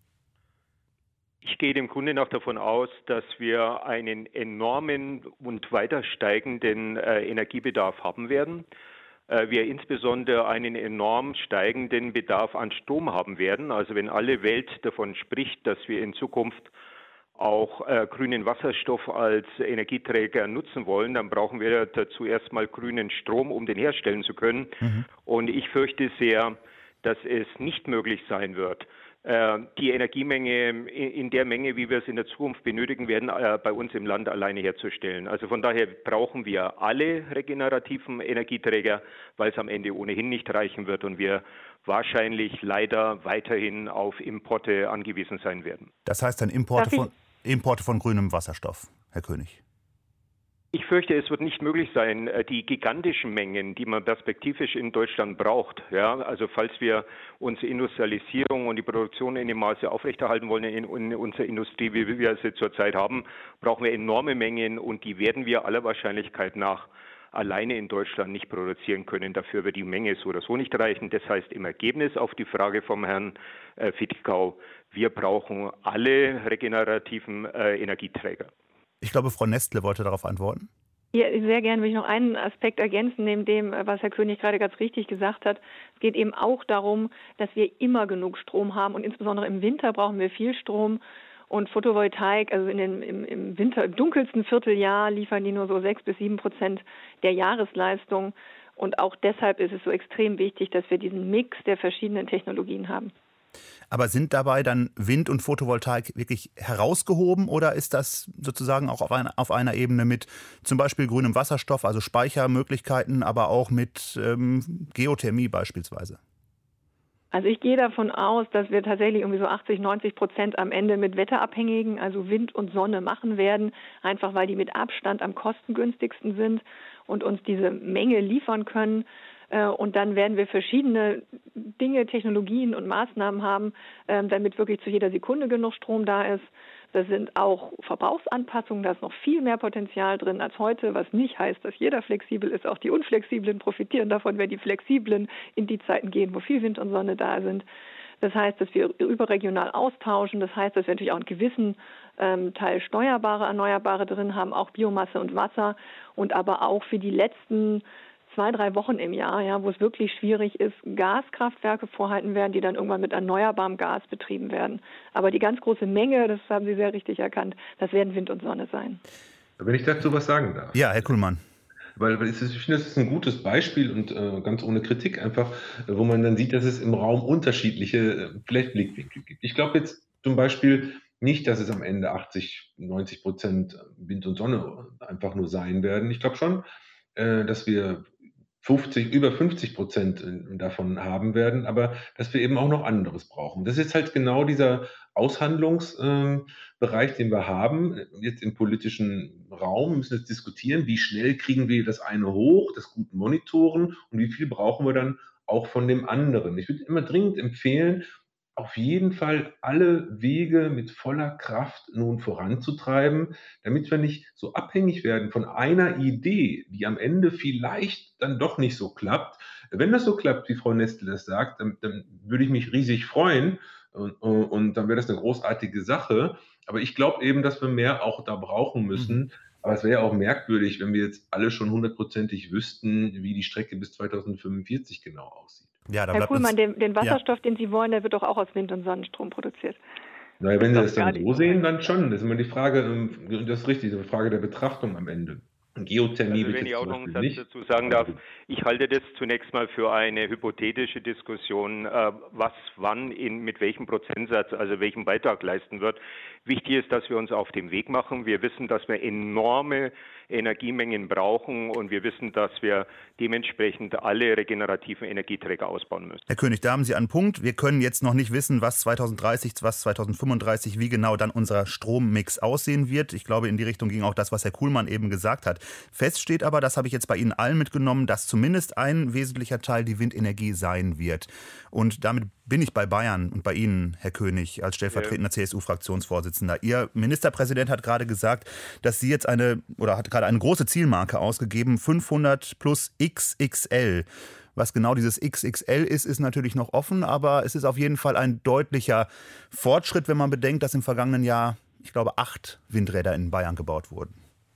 Ich gehe im Grunde noch davon aus, dass wir einen enormen und weiter steigenden äh, Energiebedarf haben werden. Äh, wir insbesondere einen enorm steigenden Bedarf an Strom haben werden. Also wenn alle Welt davon spricht, dass wir in Zukunft auch äh, grünen Wasserstoff als Energieträger nutzen wollen, dann brauchen wir dazu erstmal grünen Strom, um den herstellen zu können. Mhm. Und ich fürchte sehr, dass es nicht möglich sein wird, die Energiemenge in der Menge, wie wir es in der Zukunft benötigen werden, bei uns im Land alleine herzustellen. Also von daher brauchen wir alle regenerativen Energieträger, weil es am Ende ohnehin nicht reichen wird und wir wahrscheinlich leider weiterhin auf Importe angewiesen sein werden. Das heißt dann Importe von, Importe von grünem Wasserstoff, Herr König? Ich fürchte, es wird nicht möglich sein, die gigantischen Mengen, die man perspektivisch in Deutschland braucht, ja, also falls wir unsere Industrialisierung und die Produktion in dem Maße aufrechterhalten wollen in, in unserer Industrie, wie wir sie zurzeit haben, brauchen wir enorme Mengen und die werden wir aller Wahrscheinlichkeit nach alleine in Deutschland nicht produzieren können. Dafür wird die Menge so oder so nicht reichen. Das heißt im Ergebnis auf die Frage vom Herrn äh, Fittkau, wir brauchen alle regenerativen äh, Energieträger. Ich glaube, Frau Nestle wollte darauf antworten. Ja, sehr gerne will ich noch einen Aspekt ergänzen, neben dem, was Herr König gerade ganz richtig gesagt hat. Es geht eben auch darum, dass wir immer genug Strom haben und insbesondere im Winter brauchen wir viel Strom. Und Photovoltaik, also in den, im, im Winter, im dunkelsten Vierteljahr liefern die nur so sechs bis sieben Prozent der Jahresleistung. Und auch deshalb ist es so extrem wichtig, dass wir diesen Mix der verschiedenen Technologien haben. Aber sind dabei dann Wind und Photovoltaik wirklich herausgehoben oder ist das sozusagen auch auf einer, auf einer Ebene mit zum Beispiel grünem Wasserstoff, also Speichermöglichkeiten, aber auch mit ähm, Geothermie beispielsweise? Also ich gehe davon aus, dass wir tatsächlich irgendwie so achtzig, neunzig Prozent am Ende mit wetterabhängigen, also Wind und Sonne machen werden, einfach weil die mit Abstand am kostengünstigsten sind und uns diese Menge liefern können. Und dann werden wir verschiedene Dinge, Technologien und Maßnahmen haben, damit wirklich zu jeder Sekunde genug Strom da ist. Das sind auch Verbrauchsanpassungen, da ist noch viel mehr Potenzial drin als heute, was nicht heißt, dass jeder flexibel ist. Auch die Unflexiblen profitieren davon, wenn die Flexiblen in die Zeiten gehen, wo viel Wind und Sonne da sind. Das heißt, dass wir überregional austauschen. Das heißt, dass wir natürlich auch einen gewissen ähm, Teil steuerbare, erneuerbare drin haben, auch Biomasse und Wasser und aber auch für die letzten zwei, drei Wochen im Jahr, ja, wo es wirklich schwierig ist, Gaskraftwerke vorhalten werden, die dann irgendwann mit erneuerbarem Gas betrieben werden. Aber die ganz große Menge, das haben Sie sehr richtig erkannt, das werden Wind und Sonne sein. Wenn ich dazu was sagen darf. Ja, Herr Kuhlmann. Weil ich finde, das ist ein gutes Beispiel und äh, ganz ohne Kritik einfach, äh, wo man dann sieht, dass es im Raum unterschiedliche äh, vielleicht Blickwinkel gibt. Ich glaube jetzt zum Beispiel nicht, dass es am Ende achtzig, neunzig Prozent Wind und Sonne einfach nur sein werden. Ich glaube schon, äh, dass wir fünfzig, über fünfzig Prozent davon haben werden, aber dass wir eben auch noch anderes brauchen. Das ist halt genau dieser Aushandlungsbereich, äh, den wir haben, jetzt im politischen Raum. Wir müssen jetzt diskutieren, wie schnell kriegen wir das eine hoch, das gut monitoren und wie viel brauchen wir dann auch von dem anderen. Ich würde immer dringend empfehlen, auf jeden Fall alle Wege mit voller Kraft nun voranzutreiben, damit wir nicht so abhängig werden von einer Idee, die am Ende vielleicht dann doch nicht so klappt. Wenn das so klappt, wie Frau Nestle das sagt, dann, dann würde ich mich riesig freuen und, und dann wäre das eine großartige Sache. Aber ich glaube eben, dass wir mehr auch da brauchen müssen. Aber es wäre ja auch merkwürdig, wenn wir jetzt alle schon hundertprozentig wüssten, wie die Strecke bis zweitausendfünfundvierzig genau aussieht. Ja, Herr Kuhlmann, den, den Wasserstoff, ja. den Sie wollen, der wird doch auch aus Wind- und Sonnenstrom produziert. Naja, wenn Sie das dann so sehen, dann schon. Das ist immer die Frage, das ist richtig, die Frage der Betrachtung am Ende. Geothermie also wenn ich auch noch einen Satz nicht. dazu sagen darf, ich halte das zunächst mal für eine hypothetische Diskussion, was wann in, mit welchem Prozentsatz, also welchen Beitrag leisten wird. Wichtig ist, dass wir uns auf den Weg machen. Wir wissen, dass wir enorme Energiemengen brauchen. Und wir wissen, dass wir dementsprechend alle regenerativen Energieträger ausbauen müssen. Herr König, da haben Sie einen Punkt. Wir können jetzt noch nicht wissen, was zweitausenddreißig, was zweitausendfünfunddreißig, wie genau dann unser Strommix aussehen wird. Ich glaube, in die Richtung ging auch das, was Herr Kuhlmann eben gesagt hat. Fest steht aber, das habe ich jetzt bei Ihnen allen mitgenommen, dass zumindest ein wesentlicher Teil die Windenergie sein wird. Und damit bin ich bei Bayern und bei Ihnen, Herr König, als stellvertretender C S U-Fraktionsvorsitzender. Ihr Ministerpräsident hat gerade gesagt, dass Sie jetzt eine, oder hat gerade eine große Zielmarke ausgegeben, fünfhundert plus X X L. Was genau dieses X X L ist, ist natürlich noch offen, aber es ist auf jeden Fall ein deutlicher Fortschritt, wenn man bedenkt, dass im vergangenen Jahr, ich glaube, acht Windräder in Bayern gebaut wurden.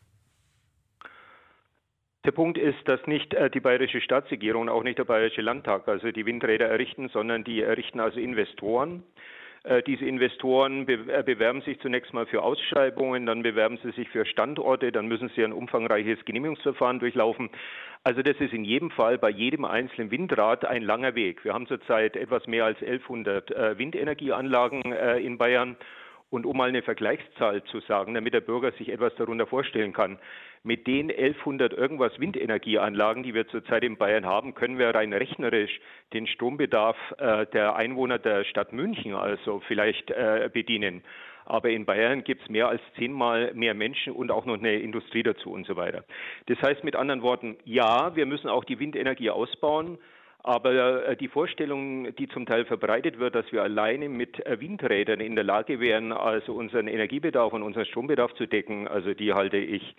Der Punkt ist, dass nicht äh, die bayerische Staatsregierung und auch nicht der bayerische Landtag also die Windräder errichten, sondern die errichten also Investoren. Äh, diese Investoren be äh, bewerben sich zunächst mal für Ausschreibungen, dann bewerben sie sich für Standorte, dann müssen sie ein umfangreiches Genehmigungsverfahren durchlaufen. Also das ist in jedem Fall bei jedem einzelnen Windrad ein langer Weg. Wir haben zurzeit etwas mehr als elfhundert äh, Windenergieanlagen äh, in Bayern. Und um mal eine Vergleichszahl zu sagen, damit der Bürger sich etwas darunter vorstellen kann, mit den elfhundert irgendwas Windenergieanlagen, die wir zurzeit in Bayern haben, können wir rein rechnerisch den Strombedarf äh, der Einwohner der Stadt München also vielleicht äh, bedienen. Aber in Bayern gibt es mehr als zehnmal mehr Menschen und auch noch eine Industrie dazu und so weiter. Das heißt mit anderen Worten, ja, wir müssen auch die Windenergie ausbauen. Aber die Vorstellung, die zum Teil verbreitet wird, dass wir alleine mit Windrädern in der Lage wären, also unseren Energiebedarf und unseren Strombedarf zu decken, also die halte ich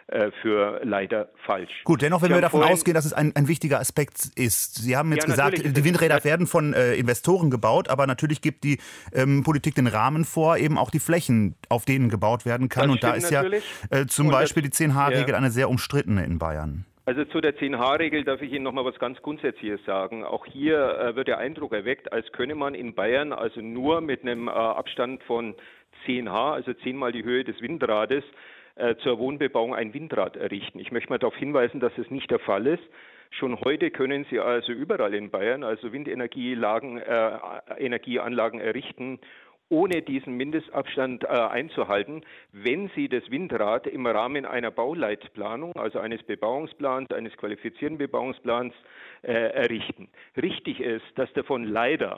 für leider falsch. Gut, dennoch, wenn wir, wir davon ausgehen, dass es ein, ein wichtiger Aspekt ist. Sie haben jetzt ja, gesagt, die Windräder werden von äh, Investoren gebaut, aber natürlich gibt die ähm, Politik den Rahmen vor, eben auch die Flächen, auf denen gebaut werden kann. Und da ist natürlich. ja äh, zum und Beispiel das, die zehn H-Regel ja. eine sehr umstrittene in Bayern. Also zu der zehn H-Regel darf ich Ihnen noch mal was ganz Grundsätzliches sagen. Auch hier äh, wird der Eindruck erweckt, als könne man in Bayern also nur mit einem äh, Abstand von zehn H, also zehnmal die Höhe des Windrades, äh, zur Wohnbebauung ein Windrad errichten. Ich möchte mal darauf hinweisen, dass es nicht der Fall ist. Schon heute können Sie also überall in Bayern also Windenergieanlagen äh, Energieanlagen errichten, ohne diesen Mindestabstand äh, einzuhalten, wenn Sie das Windrad im Rahmen einer Bauleitplanung, also eines Bebauungsplans, eines qualifizierten Bebauungsplans äh, errichten. Richtig ist, dass davon leider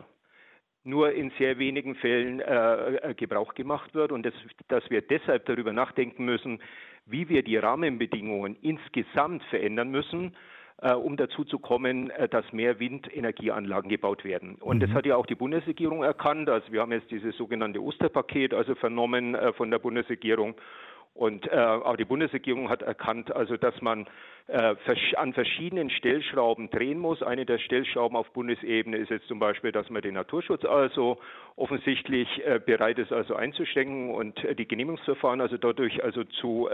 nur in sehr wenigen Fällen äh, Gebrauch gemacht wird und das, dass wir deshalb darüber nachdenken müssen, wie wir die Rahmenbedingungen insgesamt verändern müssen, Uh, um dazu zu kommen, uh, dass mehr Windenergieanlagen gebaut werden. Und mhm. das hat ja auch die Bundesregierung erkannt. Also wir haben jetzt dieses sogenannte Osterpaket also vernommen uh, von der Bundesregierung. Und uh, auch die Bundesregierung hat erkannt, also dass man uh, an verschiedenen Stellschrauben drehen muss. Eine der Stellschrauben auf Bundesebene ist jetzt zum Beispiel, dass man den Naturschutz also offensichtlich uh, bereit ist, also einzuschränken und uh, die Genehmigungsverfahren also dadurch also zu uh,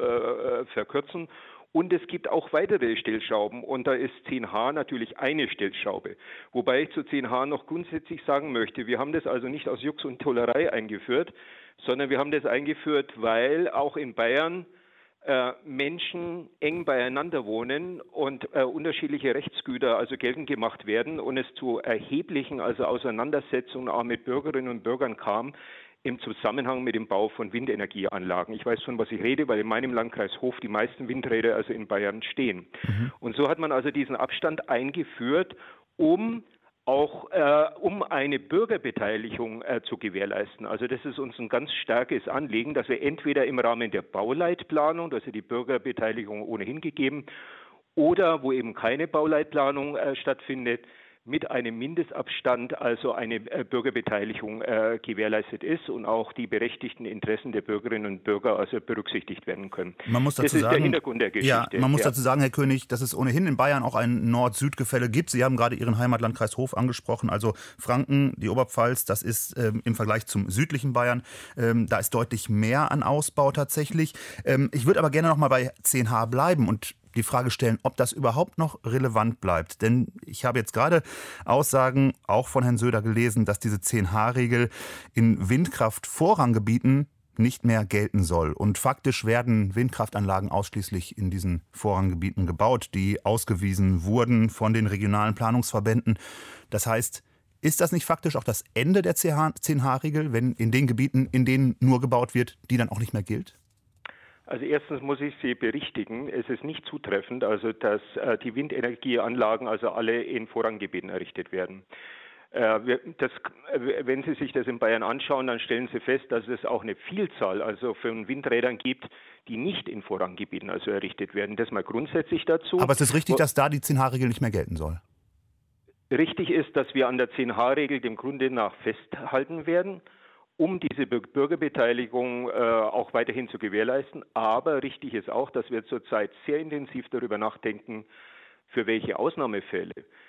uh, verkürzen. Und es gibt auch weitere Stellschrauben und da ist zehn H natürlich eine Stellschraube. Wobei ich zu zehn H noch grundsätzlich sagen möchte, wir haben das also nicht aus Jux und Tollerei eingeführt, sondern wir haben das eingeführt, weil auch in Bayern äh, Menschen eng beieinander wohnen und äh, unterschiedliche Rechtsgüter also geltend gemacht werden und es zu erheblichen also Auseinandersetzungen auch mit Bürgerinnen und Bürgern kam, im Zusammenhang mit dem Bau von Windenergieanlagen. Ich weiß, von was ich rede, weil in meinem Landkreis Hof die meisten Windräder also in Bayern stehen. Mhm. Und so hat man also diesen Abstand eingeführt, um auch äh, um eine Bürgerbeteiligung äh, zu gewährleisten. Also das ist uns ein ganz starkes Anliegen, dass wir entweder im Rahmen der Bauleitplanung, da ist ja die Bürgerbeteiligung ohnehin gegeben, oder wo eben keine Bauleitplanung äh, stattfindet, mit einem Mindestabstand also eine äh, Bürgerbeteiligung äh, gewährleistet ist und auch die berechtigten Interessen der Bürgerinnen und Bürger also berücksichtigt werden können. Man muss dazu das ist sagen, der Hintergrund der Geschichte. Ja, man muss ja. dazu sagen, Herr König, dass es ohnehin in Bayern auch ein Nord-Süd-Gefälle gibt. Sie haben gerade Ihren Heimatlandkreis Hof angesprochen, also Franken, die Oberpfalz, das ist ähm, im Vergleich zum südlichen Bayern, ähm, da ist deutlich mehr an Ausbau tatsächlich. Ähm, ich würde aber gerne noch mal bei zehn H bleiben und die Frage stellen, ob das überhaupt noch relevant bleibt. Denn ich habe jetzt gerade Aussagen auch von Herrn Söder gelesen, dass diese zehn H-Regel in Windkraft-Vorranggebieten nicht mehr gelten soll. Und faktisch werden Windkraftanlagen ausschließlich in diesen Vorranggebieten gebaut, die ausgewiesen wurden von den regionalen Planungsverbänden. Das heißt, ist das nicht faktisch auch das Ende der zehn H-Regel, wenn in den Gebieten, in denen nur gebaut wird, die dann auch nicht mehr gilt? Also erstens muss ich Sie berichtigen, es ist nicht zutreffend, also dass äh, die Windenergieanlagen also alle in Vorranggebieten errichtet werden. Äh, wir, das, äh, wenn Sie sich das in Bayern anschauen, dann stellen Sie fest, dass es auch eine Vielzahl also von Windrädern gibt, die nicht in Vorranggebieten also errichtet werden. Das mal grundsätzlich dazu. Aber es ist richtig, dass da die zehn H-Regel nicht mehr gelten soll? Richtig ist, dass wir an der zehn H-Regel dem Grunde nach festhalten werden, um diese Bürgerbeteiligung äh, auch weiterhin zu gewährleisten. Aber richtig ist auch, dass wir zurzeit sehr intensiv darüber nachdenken, für welche Ausnahmefälle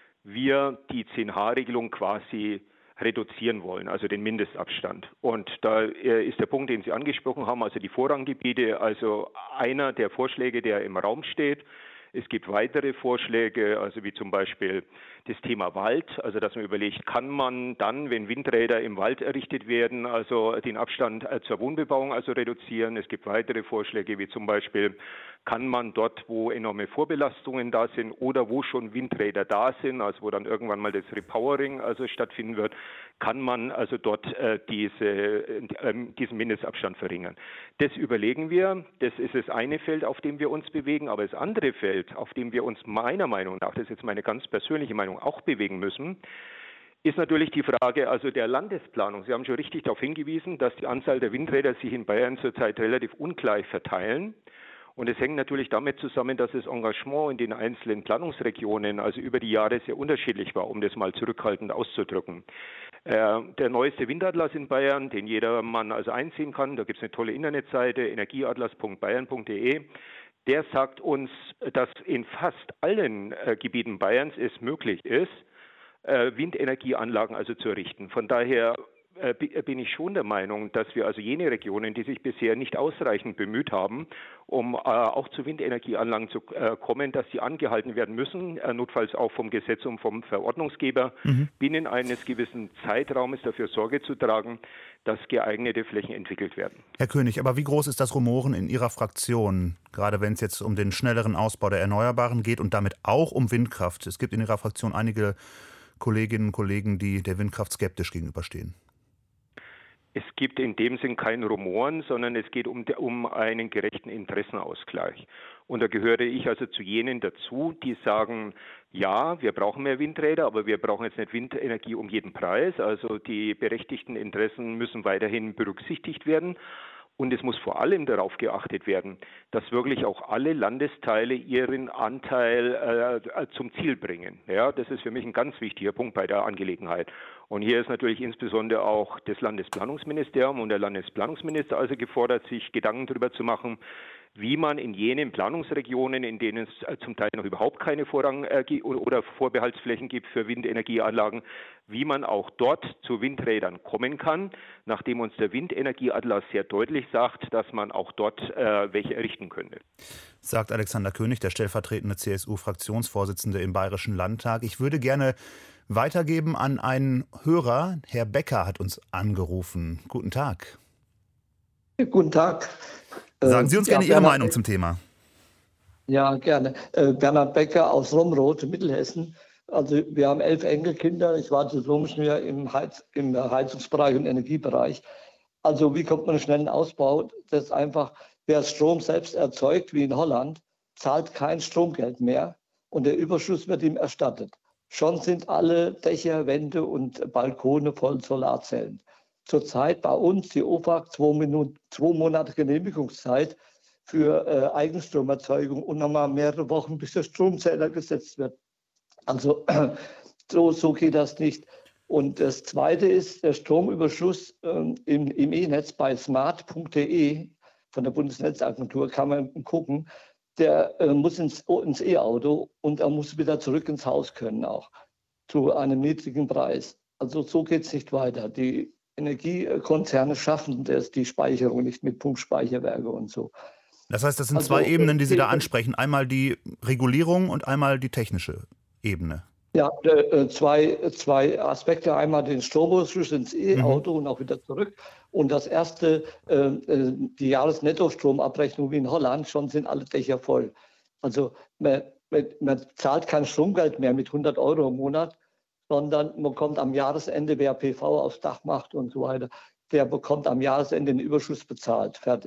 wir die zehn H-Regelung quasi reduzieren wollen, also den Mindestabstand. Und da äh, ist der Punkt, den Sie angesprochen haben, also die Vorranggebiete, also einer der Vorschläge, der im Raum steht. Es gibt weitere Vorschläge, also wie zum Beispiel das Thema Wald, also dass man überlegt, kann man dann, wenn Windräder im Wald errichtet werden, also den Abstand zur Wohnbebauung also reduzieren. Es gibt weitere Vorschläge, wie zum Beispiel, kann man dort, wo enorme Vorbelastungen da sind oder wo schon Windräder da sind, also wo dann irgendwann mal das Repowering also stattfinden wird, kann man also dort äh, diese, äh, diesen Mindestabstand verringern. Das überlegen wir, das ist das eine Feld, auf dem wir uns bewegen, aber das andere Feld, auf dem wir uns meiner Meinung nach, das ist jetzt meine ganz persönliche Meinung, auch bewegen müssen, ist natürlich die Frage also der Landesplanung. Sie haben schon richtig darauf hingewiesen, dass die Anzahl der Windräder sich in Bayern zurzeit relativ ungleich verteilen. Und es hängt natürlich damit zusammen, dass das Engagement in den einzelnen Planungsregionen also über die Jahre sehr unterschiedlich war, um das mal zurückhaltend auszudrücken. Äh, der neueste Windatlas in Bayern, den jedermann also einsehen kann, da gibt es eine tolle Internetseite, energieatlas punkt bayern punkt de, der sagt uns, dass in fast allen äh, Gebieten Bayerns es möglich ist, äh, Windenergieanlagen also zu errichten. Von daher äh, bin ich schon der Meinung, dass wir also jene Regionen, die sich bisher nicht ausreichend bemüht haben, um äh, auch zu Windenergieanlagen zu äh, kommen, dass sie angehalten werden müssen, äh, notfalls auch vom Gesetz und vom Verordnungsgeber, mhm. binnen eines gewissen Zeitraumes dafür Sorge zu tragen, dass geeignete Flächen entwickelt werden. Herr König, aber wie groß ist das Rumoren in Ihrer Fraktion, gerade wenn es jetzt um den schnelleren Ausbau der Erneuerbaren geht und damit auch um Windkraft? Es gibt in Ihrer Fraktion einige Kolleginnen und Kollegen, die der Windkraft skeptisch gegenüberstehen. Es gibt in dem Sinn kein Rumoren, sondern es geht um, um einen gerechten Interessenausgleich. Und da gehöre ich also zu jenen dazu, die sagen, ja, wir brauchen mehr Windräder, aber wir brauchen jetzt nicht Windenergie um jeden Preis. Also die berechtigten Interessen müssen weiterhin berücksichtigt werden. Und es muss vor allem darauf geachtet werden, dass wirklich auch alle Landesteile ihren Anteil äh, zum Ziel bringen. Ja, das ist für mich ein ganz wichtiger Punkt bei der Angelegenheit. Und hier ist natürlich insbesondere auch das Landesplanungsministerium und der Landesplanungsminister also gefordert, sich Gedanken darüber zu machen, wie man in jenen Planungsregionen, in denen es zum Teil noch überhaupt keine Vorrang- äh, oder Vorbehaltsflächen gibt für Windenergieanlagen, wie man auch dort zu Windrädern kommen kann, nachdem uns der Windenergieatlas sehr deutlich sagt, dass man auch dort äh, welche errichten könnte. Sagt Alexander König, der stellvertretende C S U-Fraktionsvorsitzende im Bayerischen Landtag. Ich würde gerne weitergeben an einen Hörer. Herr Becker hat uns angerufen. Guten Tag. Guten Tag. Sagen Sie uns äh, gerne ja, Ihre Bernhard, Meinung zum Thema. Ja, gerne. Äh, Bernhard Becker aus Romroth, Mittelhessen. Also wir haben elf Enkelkinder. Ich war diplomischen ja im, Heiz-, im Heizungsbereich und Energiebereich. Also wie kommt man einen schnellen Ausbau? Das ist einfach, wer Strom selbst erzeugt, wie in Holland, zahlt kein Stromgeld mehr und der Überschuss wird ihm erstattet. Schon sind alle Dächer, Wände und Balkone voll Solarzellen. Zurzeit bei uns die O F A G zwei, Minuten, zwei Monate Genehmigungszeit für äh, Eigenstromerzeugung und nochmal mehrere Wochen, bis der Stromzähler gesetzt wird. Also so, so geht das nicht. Und das Zweite ist der Stromüberschuss ähm, im, im E-Netz bei smart punkt de von der Bundesnetzagentur kann man gucken. Der äh, muss ins, ins E-Auto und er muss wieder zurück ins Haus können auch zu einem niedrigen Preis. Also so geht es nicht weiter. Die Energiekonzerne schaffen das, die Speicherung nicht mit Pumpspeicherwerke und so. Das heißt, das sind also, zwei Ebenen, die Sie da ansprechen. Einmal die Regulierung und einmal die technische Ebene. Ja, äh, zwei, zwei Aspekte. Einmal den Stromüberschuss ins E-Auto mhm. und auch wieder zurück. Und das erste, äh, die Jahresnettostromabrechnung wie in Holland, schon sind alle Dächer voll. Also man, man zahlt kein Stromgeld mehr mit hundert Euro im Monat, sondern man kommt am Jahresende, wer P V aufs Dach macht und so weiter, der bekommt am Jahresende den Überschuss bezahlt, fertig.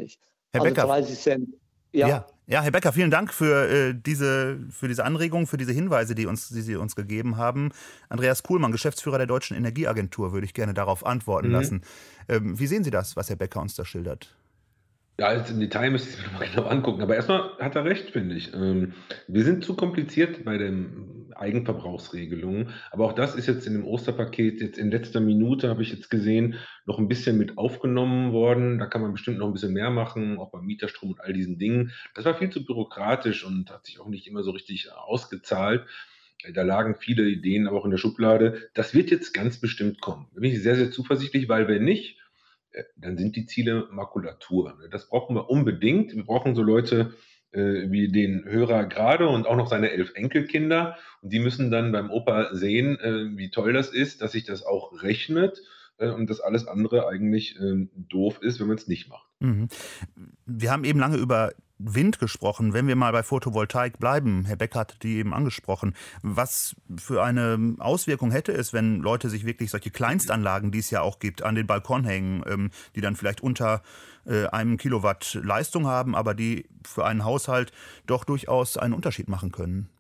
Herr Also Becker, dreißig Cent. Ja. ja, ja, Herr Becker, vielen Dank für, äh, diese, für diese Anregung, für diese Hinweise, die, uns, die Sie uns gegeben haben. Andreas Kuhlmann, Geschäftsführer der Deutschen Energieagentur, würde ich gerne darauf antworten Mhm. lassen. Ähm, wie sehen Sie das, was Herr Becker uns da schildert? Ja, jetzt im Detail müsste ich es mir noch mal genau angucken. Aber erstmal hat er recht, finde ich. Ähm, wir sind zu kompliziert bei den Eigenverbrauchsregelungen. Aber auch das ist jetzt in dem Osterpaket, jetzt in letzter Minute habe ich jetzt gesehen, noch ein bisschen mit aufgenommen worden. Da kann man bestimmt noch ein bisschen mehr machen, auch beim Mieterstrom und all diesen Dingen. Das war viel zu bürokratisch und hat sich auch nicht immer so richtig ausgezahlt. Da lagen viele Ideen aber auch in der Schublade. Das wird jetzt ganz bestimmt kommen. Da bin ich sehr, sehr zuversichtlich, weil wenn nicht, äh, dann sind die Ziele Makulatur. Ne? Das brauchen wir unbedingt. Wir brauchen so Leute äh, wie den Hörer gerade und auch noch seine elf Enkelkinder. Und die müssen dann beim Opa sehen, äh, wie toll das ist, dass sich das auch rechnet äh, und dass alles andere eigentlich ähm, doof ist, wenn man es nicht macht. Mhm. Wir haben eben lange über Wind gesprochen. Wenn wir mal bei Photovoltaik bleiben, Herr Becker hat die eben angesprochen, was für eine Auswirkung hätte es, wenn Leute sich wirklich solche Kleinstanlagen, die es ja auch gibt, an den Balkon hängen, ähm, die dann vielleicht unter äh, einem Kilowatt Leistung haben, aber die für einen Haushalt doch durchaus einen Unterschied machen können?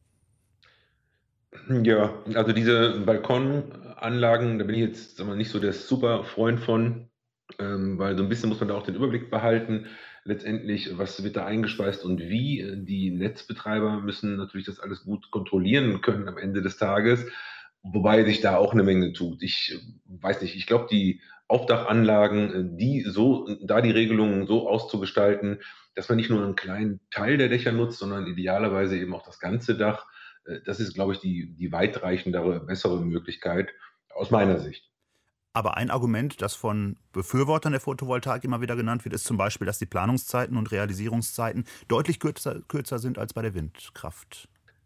Ja, also diese Balkonanlagen, da bin ich jetzt sag mal, nicht so der super Freund von, ähm, weil so ein bisschen muss man da auch den Überblick behalten. Letztendlich, was wird da eingespeist und wie. Die Netzbetreiber müssen natürlich das alles gut kontrollieren können am Ende des Tages, wobei sich da auch eine Menge tut. Ich äh, weiß nicht, ich glaube, die Aufdachanlagen, äh, die so, da die Regelungen so auszugestalten, dass man nicht nur einen kleinen Teil der Dächer nutzt, sondern idealerweise eben auch das ganze Dach. Äh, Das ist, glaube ich, die, die weitreichendere, bessere Möglichkeit aus meiner Sicht. Aber ein Argument, das von Befürwortern der Photovoltaik immer wieder genannt wird, ist zum Beispiel, dass die Planungszeiten und Realisierungszeiten deutlich kürzer, kürzer sind als bei der Windkraft.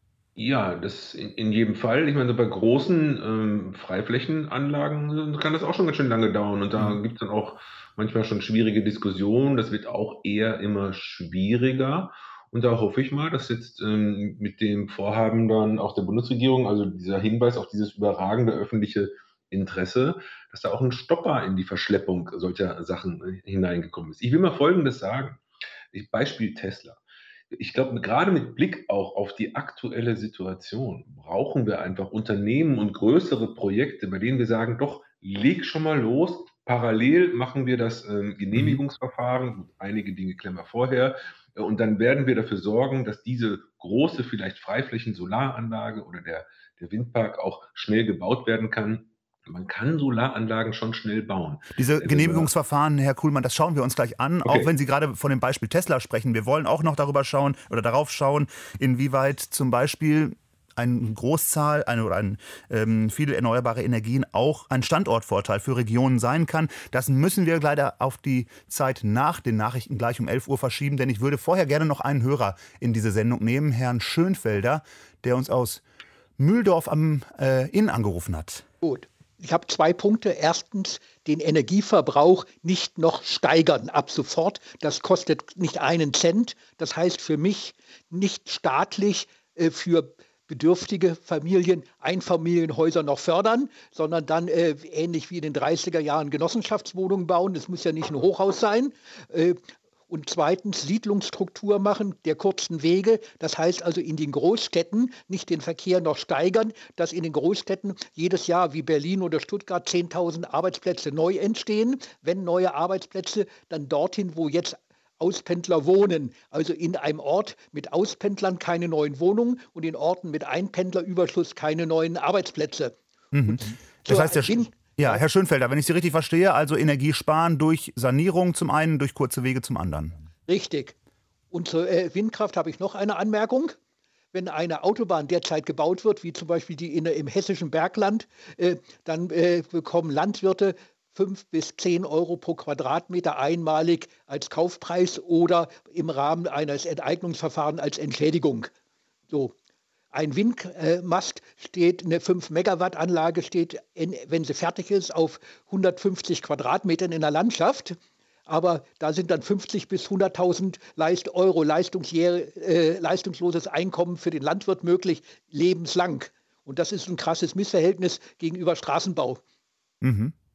Ja, das in, in jedem Fall. Ich meine, so bei großen ähm, Freiflächenanlagen äh, kann das auch schon ganz schön lange dauern. Und da Mhm. gibt es dann auch manchmal schon schwierige Diskussionen. Das wird auch eher immer schwieriger. Und da hoffe ich mal, dass jetzt ähm, mit dem Vorhaben dann auch der Bundesregierung, also dieser Hinweis auf dieses überragende öffentliche Interesse, dass da auch ein Stopper in die Verschleppung solcher Sachen äh, hineingekommen ist. Ich will mal Folgendes sagen. Ich, Beispiel Tesla. Ich glaube, gerade mit Blick auch auf die aktuelle Situation brauchen wir einfach Unternehmen und größere Projekte, bei denen wir sagen, doch, leg schon mal los. Parallel machen wir das ähm, Mhm. Genehmigungsverfahren. Einige Dinge klären wir vorher. Äh, Und dann werden wir dafür sorgen, dass diese große, vielleicht Freiflächen-Solaranlage oder der, der Windpark auch schnell gebaut werden kann. Man kann Solaranlagen schon schnell bauen. Diese Äh, Wenn wir, Genehmigungsverfahren, Herr Kuhlmann, das schauen wir uns gleich an, auch okay, wenn Sie gerade von dem Beispiel Tesla sprechen. Wir wollen auch noch darüber schauen oder darauf schauen, inwieweit zum Beispiel eine Großzahl eine, oder ein, ähm, viele erneuerbare Energien auch ein Standortvorteil für Regionen sein kann. Das müssen wir leider auf die Zeit nach den Nachrichten gleich um elf Uhr verschieben, denn ich würde vorher gerne noch einen Hörer in diese Sendung nehmen, Herrn Schönfelder, der uns aus Mühldorf am äh, Inn angerufen hat. Gut. Ich habe zwei Punkte. Erstens, den Energieverbrauch nicht noch steigern ab sofort. Das kostet nicht einen Cent. Das heißt für mich nicht staatlich äh, für bedürftige Familien Einfamilienhäuser noch fördern, sondern dann äh, ähnlich wie in den dreißiger Jahren Genossenschaftswohnungen bauen. Das muss ja nicht ein Hochhaus sein. Äh, Und zweitens Siedlungsstruktur machen der kurzen Wege. Das heißt also in den Großstädten nicht den Verkehr noch steigern, dass in den Großstädten jedes Jahr wie Berlin oder Stuttgart zehntausend Arbeitsplätze neu entstehen. Wenn neue Arbeitsplätze, dann dorthin, wo jetzt Auspendler wohnen. Also in einem Ort mit Auspendlern keine neuen Wohnungen und in Orten mit Einpendlerüberschuss keine neuen Arbeitsplätze. Mhm. Das So heißt, der, bin, ja, Herr Schönfelder, wenn ich Sie richtig verstehe, also Energie sparen durch Sanierung zum einen, durch kurze Wege zum anderen. Richtig. Und zur äh, Windkraft habe ich noch eine Anmerkung. Wenn eine Autobahn derzeit gebaut wird, wie zum Beispiel die in, im hessischen Bergland, äh, dann äh, bekommen Landwirte fünf bis zehn Euro pro Quadratmeter einmalig als Kaufpreis oder im Rahmen eines Enteignungsverfahrens als Entschädigung. So. Ein Windmast steht, eine fünf Megawatt Anlage steht, in, wenn sie fertig ist, auf hundertfünfzig Quadratmetern in der Landschaft. Aber da sind dann fünfzig bis hunderttausend Leist Euro Leistungsjähr, äh, leistungsloses Einkommen für den Landwirt möglich, lebenslang. Und das ist ein krasses Missverhältnis gegenüber Straßenbau. Mhm.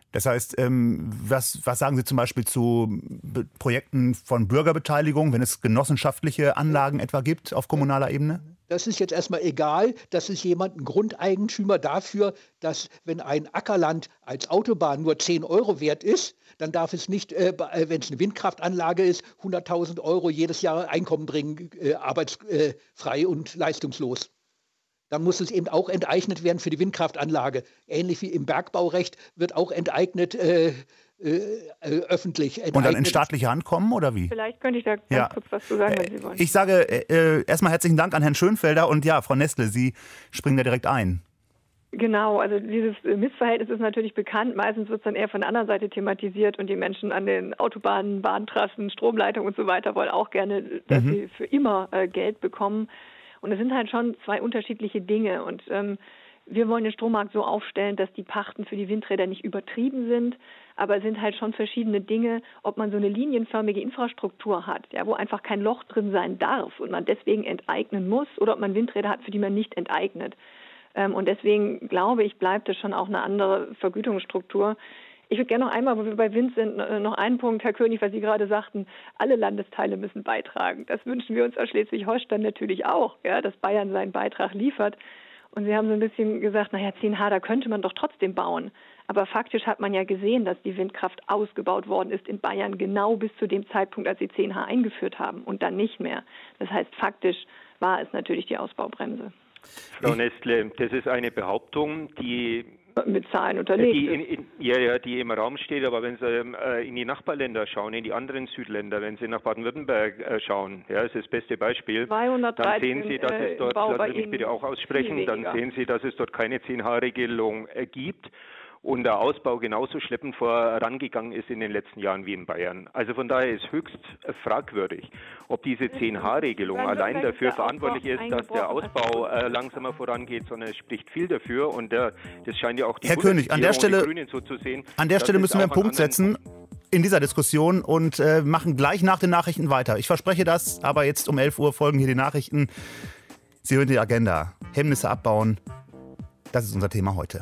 Das heißt, ähm, was, was sagen Sie zum Beispiel zu Be- Projekten von Bürgerbeteiligung, wenn es genossenschaftliche Anlagen etwa gibt auf kommunaler Ebene? Das ist jetzt erstmal egal, das ist jemand ein Grundeigentümer dafür, dass wenn ein Ackerland als Autobahn nur zehn Euro wert ist, dann darf es nicht, äh, wenn es eine Windkraftanlage ist, hunderttausend Euro jedes Jahr Einkommen bringen, äh, arbeitsfrei und leistungslos. Dann muss es eben auch enteignet werden für die Windkraftanlage. Ähnlich wie im Bergbaurecht wird auch enteignet, äh, äh, öffentlich enteignet. Und dann in staatliche Hand kommen, oder wie? Vielleicht könnte ich da ganz Ja. kurz was zu sagen, wenn Sie wollen. Ich sage äh, erstmal herzlichen Dank an Herrn Schönfelder und ja, Frau Nestle, Sie springen da direkt ein. Genau, also dieses Missverhältnis ist natürlich bekannt. Meistens wird es dann eher von der anderen Seite thematisiert und die Menschen an den Autobahnen, Bahntrassen, Stromleitungen und so weiter wollen auch gerne, dass Mhm. sie für immer äh, Geld bekommen. Und es sind halt schon zwei unterschiedliche Dinge. Und ähm, wir wollen den Strommarkt so aufstellen, dass die Pachten für die Windräder nicht übertrieben sind. Aber es sind halt schon verschiedene Dinge, ob man so eine linienförmige Infrastruktur hat, ja, wo einfach kein Loch drin sein darf und man deswegen enteignen muss, oder ob man Windräder hat, für die man nicht enteignet. Ähm, und deswegen glaube ich, bleibt es schon auch eine andere Vergütungsstruktur. Ich würde gerne noch einmal, wo wir bei Wind sind, noch einen Punkt, Herr König, was Sie gerade sagten, alle Landesteile müssen beitragen. Das wünschen wir uns aus Schleswig-Holstein natürlich auch, ja, dass Bayern seinen Beitrag liefert. Und Sie haben so ein bisschen gesagt, naja, zehn H, da könnte man doch trotzdem bauen. Aber faktisch hat man ja gesehen, dass die Windkraft ausgebaut worden ist in Bayern genau bis zu dem Zeitpunkt, als sie zehn H eingeführt haben und dann nicht mehr. Das heißt, faktisch war es natürlich die Ausbaubremse. Frau Nestle, das ist eine Behauptung, die mit Zahlen unterlegt die ist. in, in, ja, ja, die im Raum steht, aber wenn Sie äh, in die Nachbarländer schauen, in die anderen Südländer, wenn Sie nach Baden-Württemberg äh, schauen, ja, ist das beste Beispiel, dann sehen Sie, dass es dort, lassen Sie mich bitte auch aussprechen, dann sehen Sie, dass es dort keine zehn H-Regelung äh, gibt und der Ausbau genauso schleppend vorangegangen ist in den letzten Jahren wie in Bayern. Also von daher ist höchst äh, fragwürdig, ob diese zehn H-Regelung allein dafür verantwortlich ist, dass der Ausbau äh, langsamer vorangeht, sondern es spricht viel dafür und äh, das scheint ja auch die Herr König, an der Stelle, Grünen so zu sehen. An der Stelle müssen wir einen Punkt setzen in dieser Diskussion und äh, machen gleich nach den Nachrichten weiter. Ich verspreche das, aber jetzt um elf Uhr folgen hier die Nachrichten. Sie hören die Agenda. Hemmnisse abbauen, das ist unser Thema heute.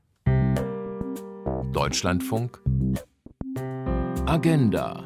Deutschlandfunk Agenda.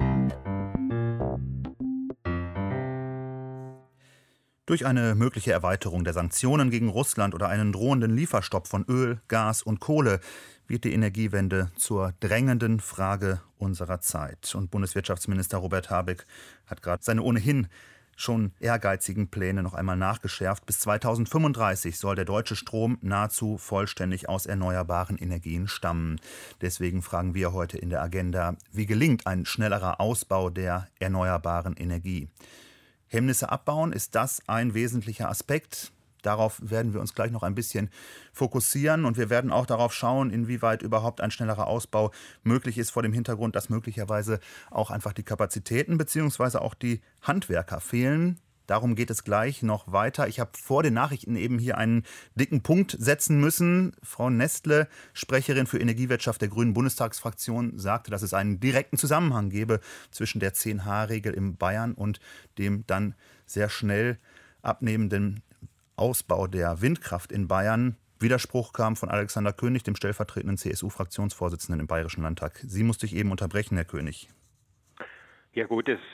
Durch eine mögliche Erweiterung der Sanktionen gegen Russland oder einen drohenden Lieferstopp von Öl, Gas und Kohle wird die Energiewende zur drängenden Frage unserer Zeit. Und Bundeswirtschaftsminister Robert Habeck hat gerade seine ohnehin schon ehrgeizigen Pläne noch einmal nachgeschärft. Bis zweitausendfünfunddreißig soll der deutsche Strom nahezu vollständig aus erneuerbaren Energien stammen. Deswegen fragen wir heute in der Agenda, wie gelingt ein schnellerer Ausbau der erneuerbaren Energie? Hemmnisse abbauen, ist das ein wesentlicher Aspekt? Darauf werden wir uns gleich noch ein bisschen fokussieren und wir werden auch darauf schauen, inwieweit überhaupt ein schnellerer Ausbau möglich ist, vor dem Hintergrund, dass möglicherweise auch einfach die Kapazitäten bzw. auch die Handwerker fehlen. Darum geht es gleich noch weiter. Ich habe vor den Nachrichten eben hier einen dicken Punkt setzen müssen. Frau Nestle, Sprecherin für Energiewirtschaft der Grünen Bundestagsfraktion, sagte, dass es einen direkten Zusammenhang gebe zwischen der zehn H-Regel in Bayern und dem dann sehr schnell abnehmenden Ausbau der Windkraft in Bayern. Widerspruch kam von Alexander König, dem stellvertretenden C S U-Fraktionsvorsitzenden im Bayerischen Landtag. Sie musste ich eben unterbrechen, Herr König. Ja gut, das,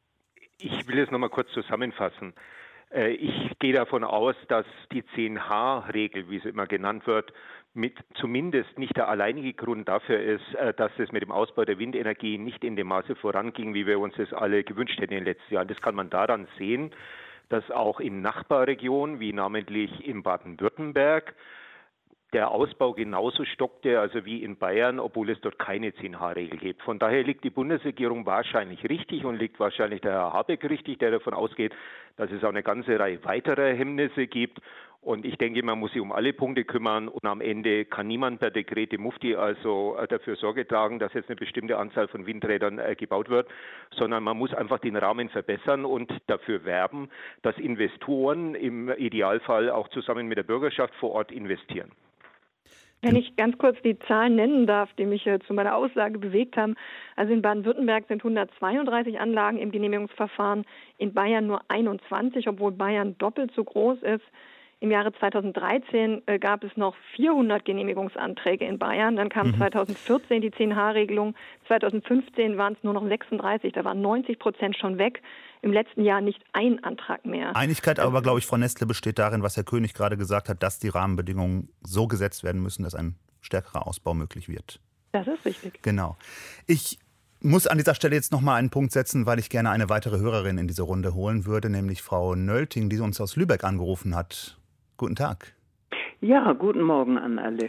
ich will es nochmal kurz zusammenfassen. Ich gehe davon aus, dass die zehn H-Regel, wie sie immer genannt wird, mit zumindest nicht der alleinige Grund dafür ist, dass es mit dem Ausbau der Windenergie nicht in dem Maße voranging, wie wir uns das alle gewünscht hätten in den letzten Jahren. Das kann man daran sehen, dass auch in Nachbarregionen, wie namentlich in Baden-Württemberg, der Ausbau genauso stockte, also wie in Bayern, obwohl es dort keine zehn H-Regel gibt. Von daher liegt die Bundesregierung wahrscheinlich richtig und liegt wahrscheinlich der Herr Habeck richtig, der davon ausgeht, dass es auch eine ganze Reihe weiterer Hemmnisse gibt. Und ich denke, man muss sich um alle Punkte kümmern und am Ende kann niemand per Dekret dem Mufti also dafür Sorge tragen, dass jetzt eine bestimmte Anzahl von Windrädern äh, gebaut wird, sondern man muss einfach den Rahmen verbessern und dafür werben, dass Investoren im Idealfall auch zusammen mit der Bürgerschaft vor Ort investieren. Wenn ich ganz kurz die Zahlen nennen darf, die mich äh, zu meiner Aussage bewegt haben. Also in Baden-Württemberg sind hundertzweiunddreißig Anlagen im Genehmigungsverfahren, in Bayern nur einundzwanzig, obwohl Bayern doppelt so groß ist. Im Jahre zweitausenddreizehn äh, gab es noch vierhundert Genehmigungsanträge in Bayern. Dann kam mhm. zweitausendvierzehn die zehn H-Regelung. zweitausendfünfzehn waren es nur noch sechsunddreißig. Da waren neunzig Prozent schon weg. Im letzten Jahr nicht ein Antrag mehr. Einigkeit aber, glaube ich, Frau Nestle, besteht darin, was Herr König gerade gesagt hat, dass die Rahmenbedingungen so gesetzt werden müssen, dass ein stärkerer Ausbau möglich wird. Das ist richtig. Genau. Ich muss an dieser Stelle jetzt noch mal einen Punkt setzen, weil ich gerne eine weitere Hörerin in diese Runde holen würde, nämlich Frau Nölting, die uns aus Lübeck angerufen hat. Guten Tag. Ja, guten Morgen an alle.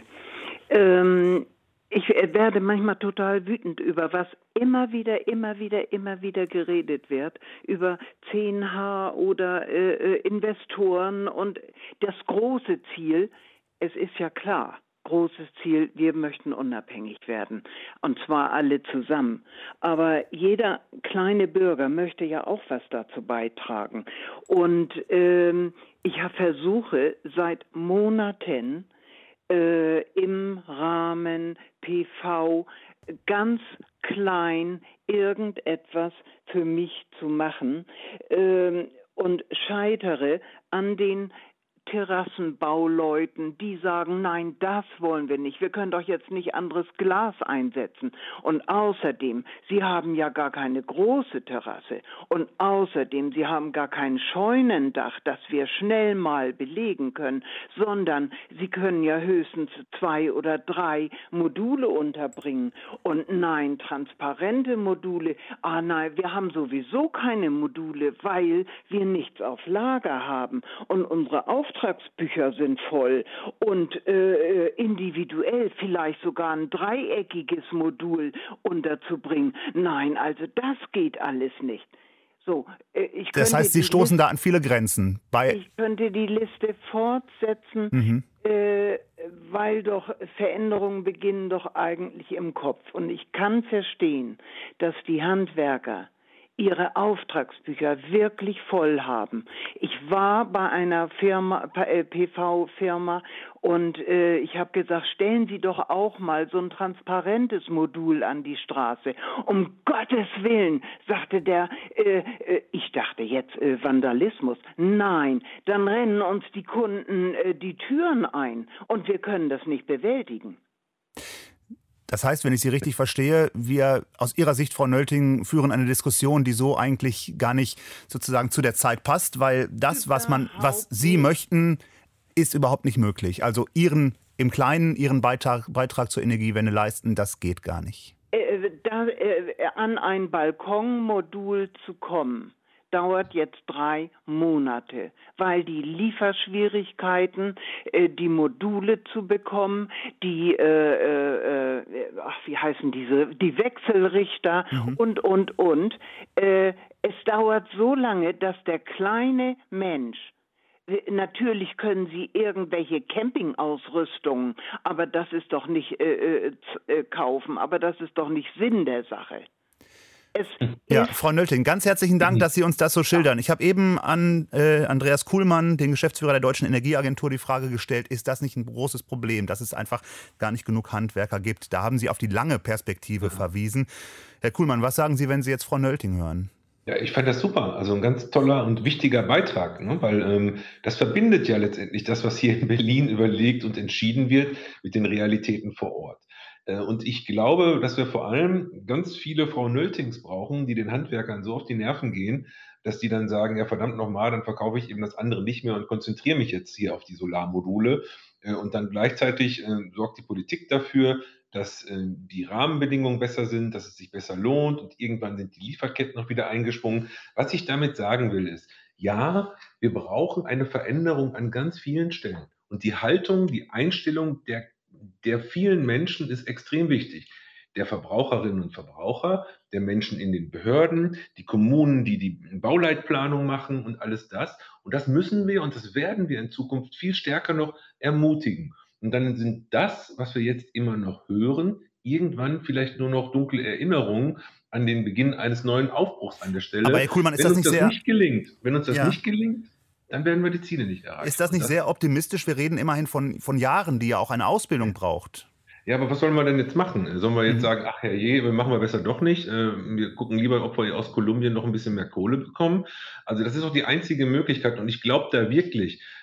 Ähm, ich werde manchmal total wütend über was immer wieder, immer wieder, immer wieder geredet wird, über zehn H oder äh, Investoren und das große Ziel. Es ist ja klar, großes Ziel, wir möchten unabhängig werden, und zwar alle zusammen. Aber jeder kleine Bürger möchte ja auch was dazu beitragen. Und ähm, ich versuche seit Monaten äh, im Rahmen P V ganz klein irgendetwas für mich zu machen ähm, und scheitere an den Terrassenbauleuten, die sagen, nein, das wollen wir nicht. Wir können doch jetzt nicht anderes Glas einsetzen. Und außerdem, sie haben ja gar keine große Terrasse. Und außerdem, sie haben gar kein Scheunendach, das wir schnell mal belegen können, sondern sie können ja höchstens zwei oder drei Module unterbringen. Und nein, transparente Module, ah nein, wir haben sowieso keine Module, weil wir nichts auf Lager haben. Und unsere Auftraggeber Auftragsbücher sind voll und äh, individuell vielleicht sogar ein dreieckiges Modul unterzubringen. Nein, also das geht alles nicht. So, äh, ich das heißt, Sie stoßen Liste, da an viele Grenzen. Bei ich könnte die Liste fortsetzen, mhm. äh, weil doch Veränderungen beginnen doch eigentlich im Kopf. Und ich kann verstehen, dass die Handwerker ihre Auftragsbücher wirklich voll haben. Ich war bei einer Firma, P V-Firma, und äh, ich habe gesagt, stellen Sie doch auch mal so ein transparentes Modul an die Straße. Um Gottes Willen, sagte der, äh, äh, ich dachte jetzt äh, Vandalismus. Nein, dann rennen uns die Kunden äh, die Türen ein und wir können das nicht bewältigen. Das heißt, wenn ich Sie richtig verstehe, wir aus Ihrer Sicht, Frau Nölting, führen eine Diskussion, die so eigentlich gar nicht sozusagen zu der Zeit passt, weil das, was man, was Sie möchten, ist überhaupt nicht möglich. Also Ihren, im Kleinen, Ihren Beitrag, Beitrag zur Energiewende leisten, das geht gar nicht. Äh, da, äh, an ein Balkonmodul zu kommen, dauert jetzt drei Monate, weil die Lieferschwierigkeiten, äh, die Module zu bekommen, die, äh, äh, ach, wie heißen diese, die Wechselrichter mhm. und, und, und. Äh, es dauert so lange, dass der kleine Mensch, natürlich können Sie irgendwelche Campingausrüstungen, aber das ist doch nicht äh, äh, kaufen, aber das ist doch nicht Sinn der Sache. Es ja, Frau Nölting, ganz herzlichen Dank, dass Sie uns das so schildern. Ich habe eben an äh, Andreas Kuhlmann, den Geschäftsführer der Deutschen Energieagentur, die Frage gestellt, ist das nicht ein großes Problem, dass es einfach gar nicht genug Handwerker gibt? Da haben Sie auf die lange Perspektive mhm. verwiesen. Herr Kuhlmann, was sagen Sie, wenn Sie jetzt Frau Nölting hören? Ja, ich fand das super. Also ein ganz toller und wichtiger Beitrag, ne? Weil ähm, das verbindet ja letztendlich das, was hier in Berlin überlegt und entschieden wird, mit den Realitäten vor Ort. Und ich glaube, dass wir vor allem ganz viele Frau Nöltings brauchen, die den Handwerkern so auf die Nerven gehen, dass die dann sagen, ja verdammt nochmal, dann verkaufe ich eben das andere nicht mehr und konzentriere mich jetzt hier auf die Solarmodule. Und dann gleichzeitig äh, sorgt die Politik dafür, dass äh, die Rahmenbedingungen besser sind, dass es sich besser lohnt und irgendwann sind die Lieferketten noch wieder eingesprungen. Was ich damit sagen will ist, ja, wir brauchen eine Veränderung an ganz vielen Stellen. Und die Haltung, die Einstellung der der vielen Menschen ist extrem wichtig. Der Verbraucherinnen und Verbraucher, der Menschen in den Behörden, die Kommunen, die die Bauleitplanung machen und alles das. Und das müssen wir und das werden wir in Zukunft viel stärker noch ermutigen. Und dann sind das, was wir jetzt immer noch hören, irgendwann vielleicht nur noch dunkle Erinnerungen an den Beginn eines neuen Aufbruchs an der Stelle. Aber Herr Kuhlmann, ist wenn das uns nicht das sehr... nicht gelingt, wenn uns das ja. nicht gelingt, dann werden wir die Ziele nicht erreichen. Ist das nicht das sehr optimistisch? Wir reden immerhin von, von Jahren, die ja auch eine Ausbildung braucht. Ja, aber was sollen wir denn jetzt machen? Sollen wir jetzt mhm. sagen, ach herrje, wir machen wir besser doch nicht. Wir gucken lieber, ob wir aus Kolumbien noch ein bisschen mehr Kohle bekommen. Also das ist auch die einzige Möglichkeit. Und ich glaube da wirklich,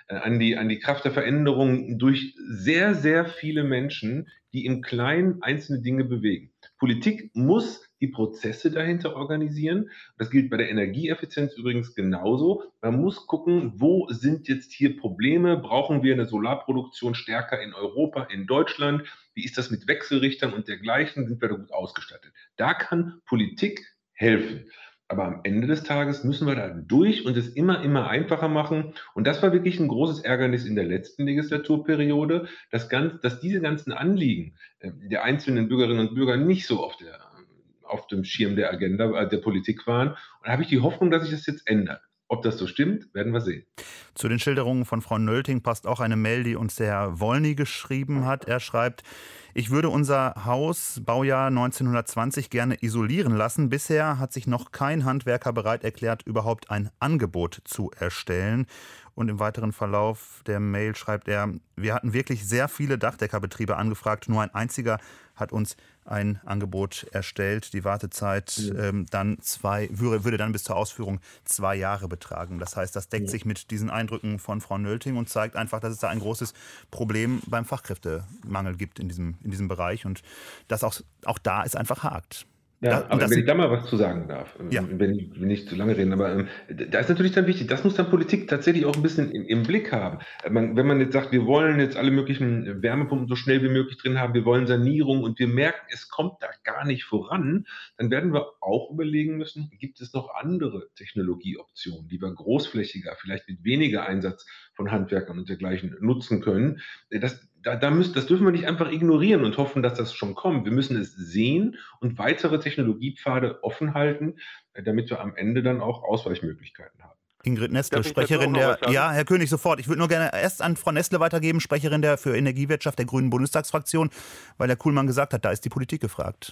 äh, an die, an die Kraft der Veränderung durch sehr, sehr viele Menschen, die im Kleinen einzelne Dinge bewegen. Politik muss die Prozesse dahinter organisieren. Das gilt bei der Energieeffizienz übrigens genauso. Man muss gucken, wo sind jetzt hier Probleme? Brauchen wir eine Solarproduktion stärker in Europa, in Deutschland? Wie ist das mit Wechselrichtern und dergleichen? Sind wir da gut ausgestattet? Da kann Politik helfen. Aber am Ende des Tages müssen wir da durch und es immer, immer einfacher machen. Und das war wirklich ein großes Ärgernis in der letzten Legislaturperiode, dass, ganz, dass diese ganzen Anliegen äh, der einzelnen Bürgerinnen und Bürger nicht so auf, der, auf dem Schirm der Agenda, äh, der Politik waren. Und da habe ich die Hoffnung, dass sich das jetzt ändert. Ob das so stimmt, werden wir sehen. Zu den Schilderungen von Frau Nölting passt auch eine Mail, die uns der Herr Wollny geschrieben hat. Er schreibt: Ich würde unser Haus, Baujahr neunzehnhundertzwanzig, gerne isolieren lassen. Bisher hat sich noch kein Handwerker bereit erklärt, überhaupt ein Angebot zu erstellen. Und im weiteren Verlauf der Mail schreibt er: Wir hatten wirklich sehr viele Dachdeckerbetriebe angefragt. Nur ein einziger hat uns ein Angebot erstellt. Die Wartezeit ja. ähm, dann zwei, würde, würde dann bis zur Ausführung zwei Jahre betragen. Das heißt, das deckt ja. sich mit diesen Eindrücken von Frau Nölting und zeigt einfach, dass es da ein großes Problem beim Fachkräftemangel gibt in diesem, in diesem Bereich und dass auch, auch da es einfach hakt. Ja, da, aber wenn ich da mal was zu sagen darf, ja. wenn ich will nicht zu lange reden, aber ähm, da ist natürlich dann wichtig, das muss dann Politik tatsächlich auch ein bisschen im, im Blick haben. Man, wenn man jetzt sagt, wir wollen jetzt alle möglichen Wärmepumpen so schnell wie möglich drin haben, wir wollen Sanierung und wir merken, es kommt da gar nicht voran, dann werden wir auch überlegen müssen, gibt es noch andere Technologieoptionen, die wir großflächiger, vielleicht mit weniger Einsatz von Handwerkern und dergleichen nutzen können. Das, da, da müssen, das dürfen wir nicht einfach ignorieren und hoffen, dass das schon kommt. Wir müssen es sehen und weitere Technologiepfade offen halten, damit wir am Ende dann auch Ausweichmöglichkeiten haben. Ingrid Nestle, Sprecherin der... Ja, Herr König, sofort. Ich würde nur gerne erst an Frau Nestle weitergeben, Sprecherin der für Energiewirtschaft der Grünen Bundestagsfraktion, weil Herr Kuhlmann gesagt hat, da ist die Politik gefragt.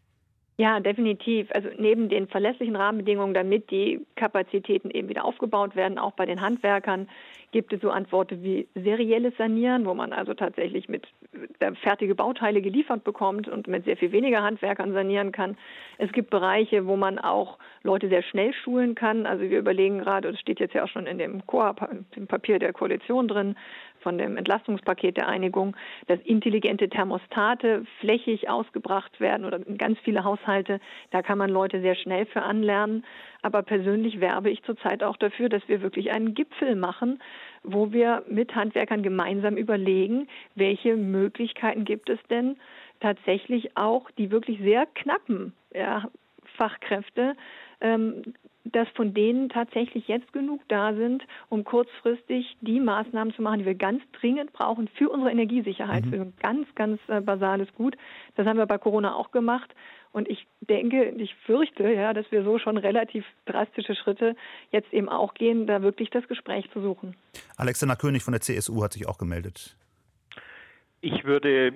Ja, definitiv. Also neben den verlässlichen Rahmenbedingungen, damit die Kapazitäten eben wieder aufgebaut werden, auch bei den Handwerkern, gibt es so Antworten wie serielles Sanieren, wo man also tatsächlich mit fertige Bauteile geliefert bekommt und mit sehr viel weniger Handwerkern sanieren kann. Es gibt Bereiche, wo man auch Leute sehr schnell schulen kann. Also wir überlegen gerade, das steht jetzt ja auch schon in dem, Ko- dem Papier der Koalition drin, von dem Entlastungspaket der Einigung, dass intelligente Thermostate flächig ausgebracht werden oder in ganz viele Haushalte. Da kann man Leute sehr schnell für anlernen. Aber persönlich werbe ich zurzeit auch dafür, dass wir wirklich einen Gipfel machen, wo wir mit Handwerkern gemeinsam überlegen, welche Möglichkeiten gibt es denn tatsächlich auch die wirklich sehr knappen ja, Fachkräfte, ähm, dass von denen tatsächlich jetzt genug da sind, um kurzfristig die Maßnahmen zu machen, die wir ganz dringend brauchen für unsere Energiesicherheit, mhm. für ein ganz, ganz äh, basales Gut. Das haben wir bei Corona auch gemacht. Und ich denke, ich fürchte, ja, dass wir so schon relativ drastische Schritte jetzt eben auch gehen, da wirklich das Gespräch zu suchen. Alexander König von der C S U hat sich auch gemeldet. Ich würde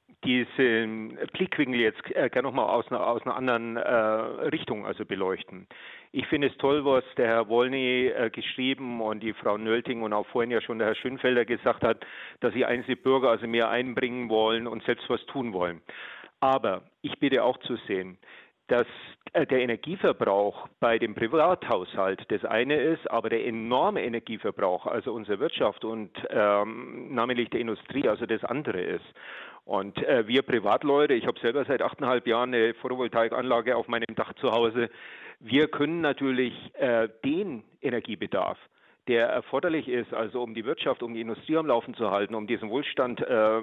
diesen Blickwinkel jetzt äh, gerne nochmal aus einer, aus einer anderen äh, Richtung also beleuchten. Ich finde es toll, was der Herr Wollny äh, geschrieben und die Frau Nölting und auch vorhin ja schon der Herr Schönfelder gesagt hat, dass sie einzelne Bürger also mehr einbringen wollen und selbst was tun wollen. Aber ich bitte auch zu sehen, dass der Energieverbrauch bei dem Privathaushalt das eine ist, aber der enorme Energieverbrauch, also unserer Wirtschaft und ähm, namentlich der Industrie, also das andere ist. Und äh, wir Privatleute, ich habe selber seit achteinhalb Jahren eine Photovoltaikanlage auf meinem Dach zu Hause, wir können natürlich äh, den Energiebedarf, der erforderlich ist, also um die Wirtschaft, um die Industrie am Laufen zu halten, um diesen Wohlstand äh,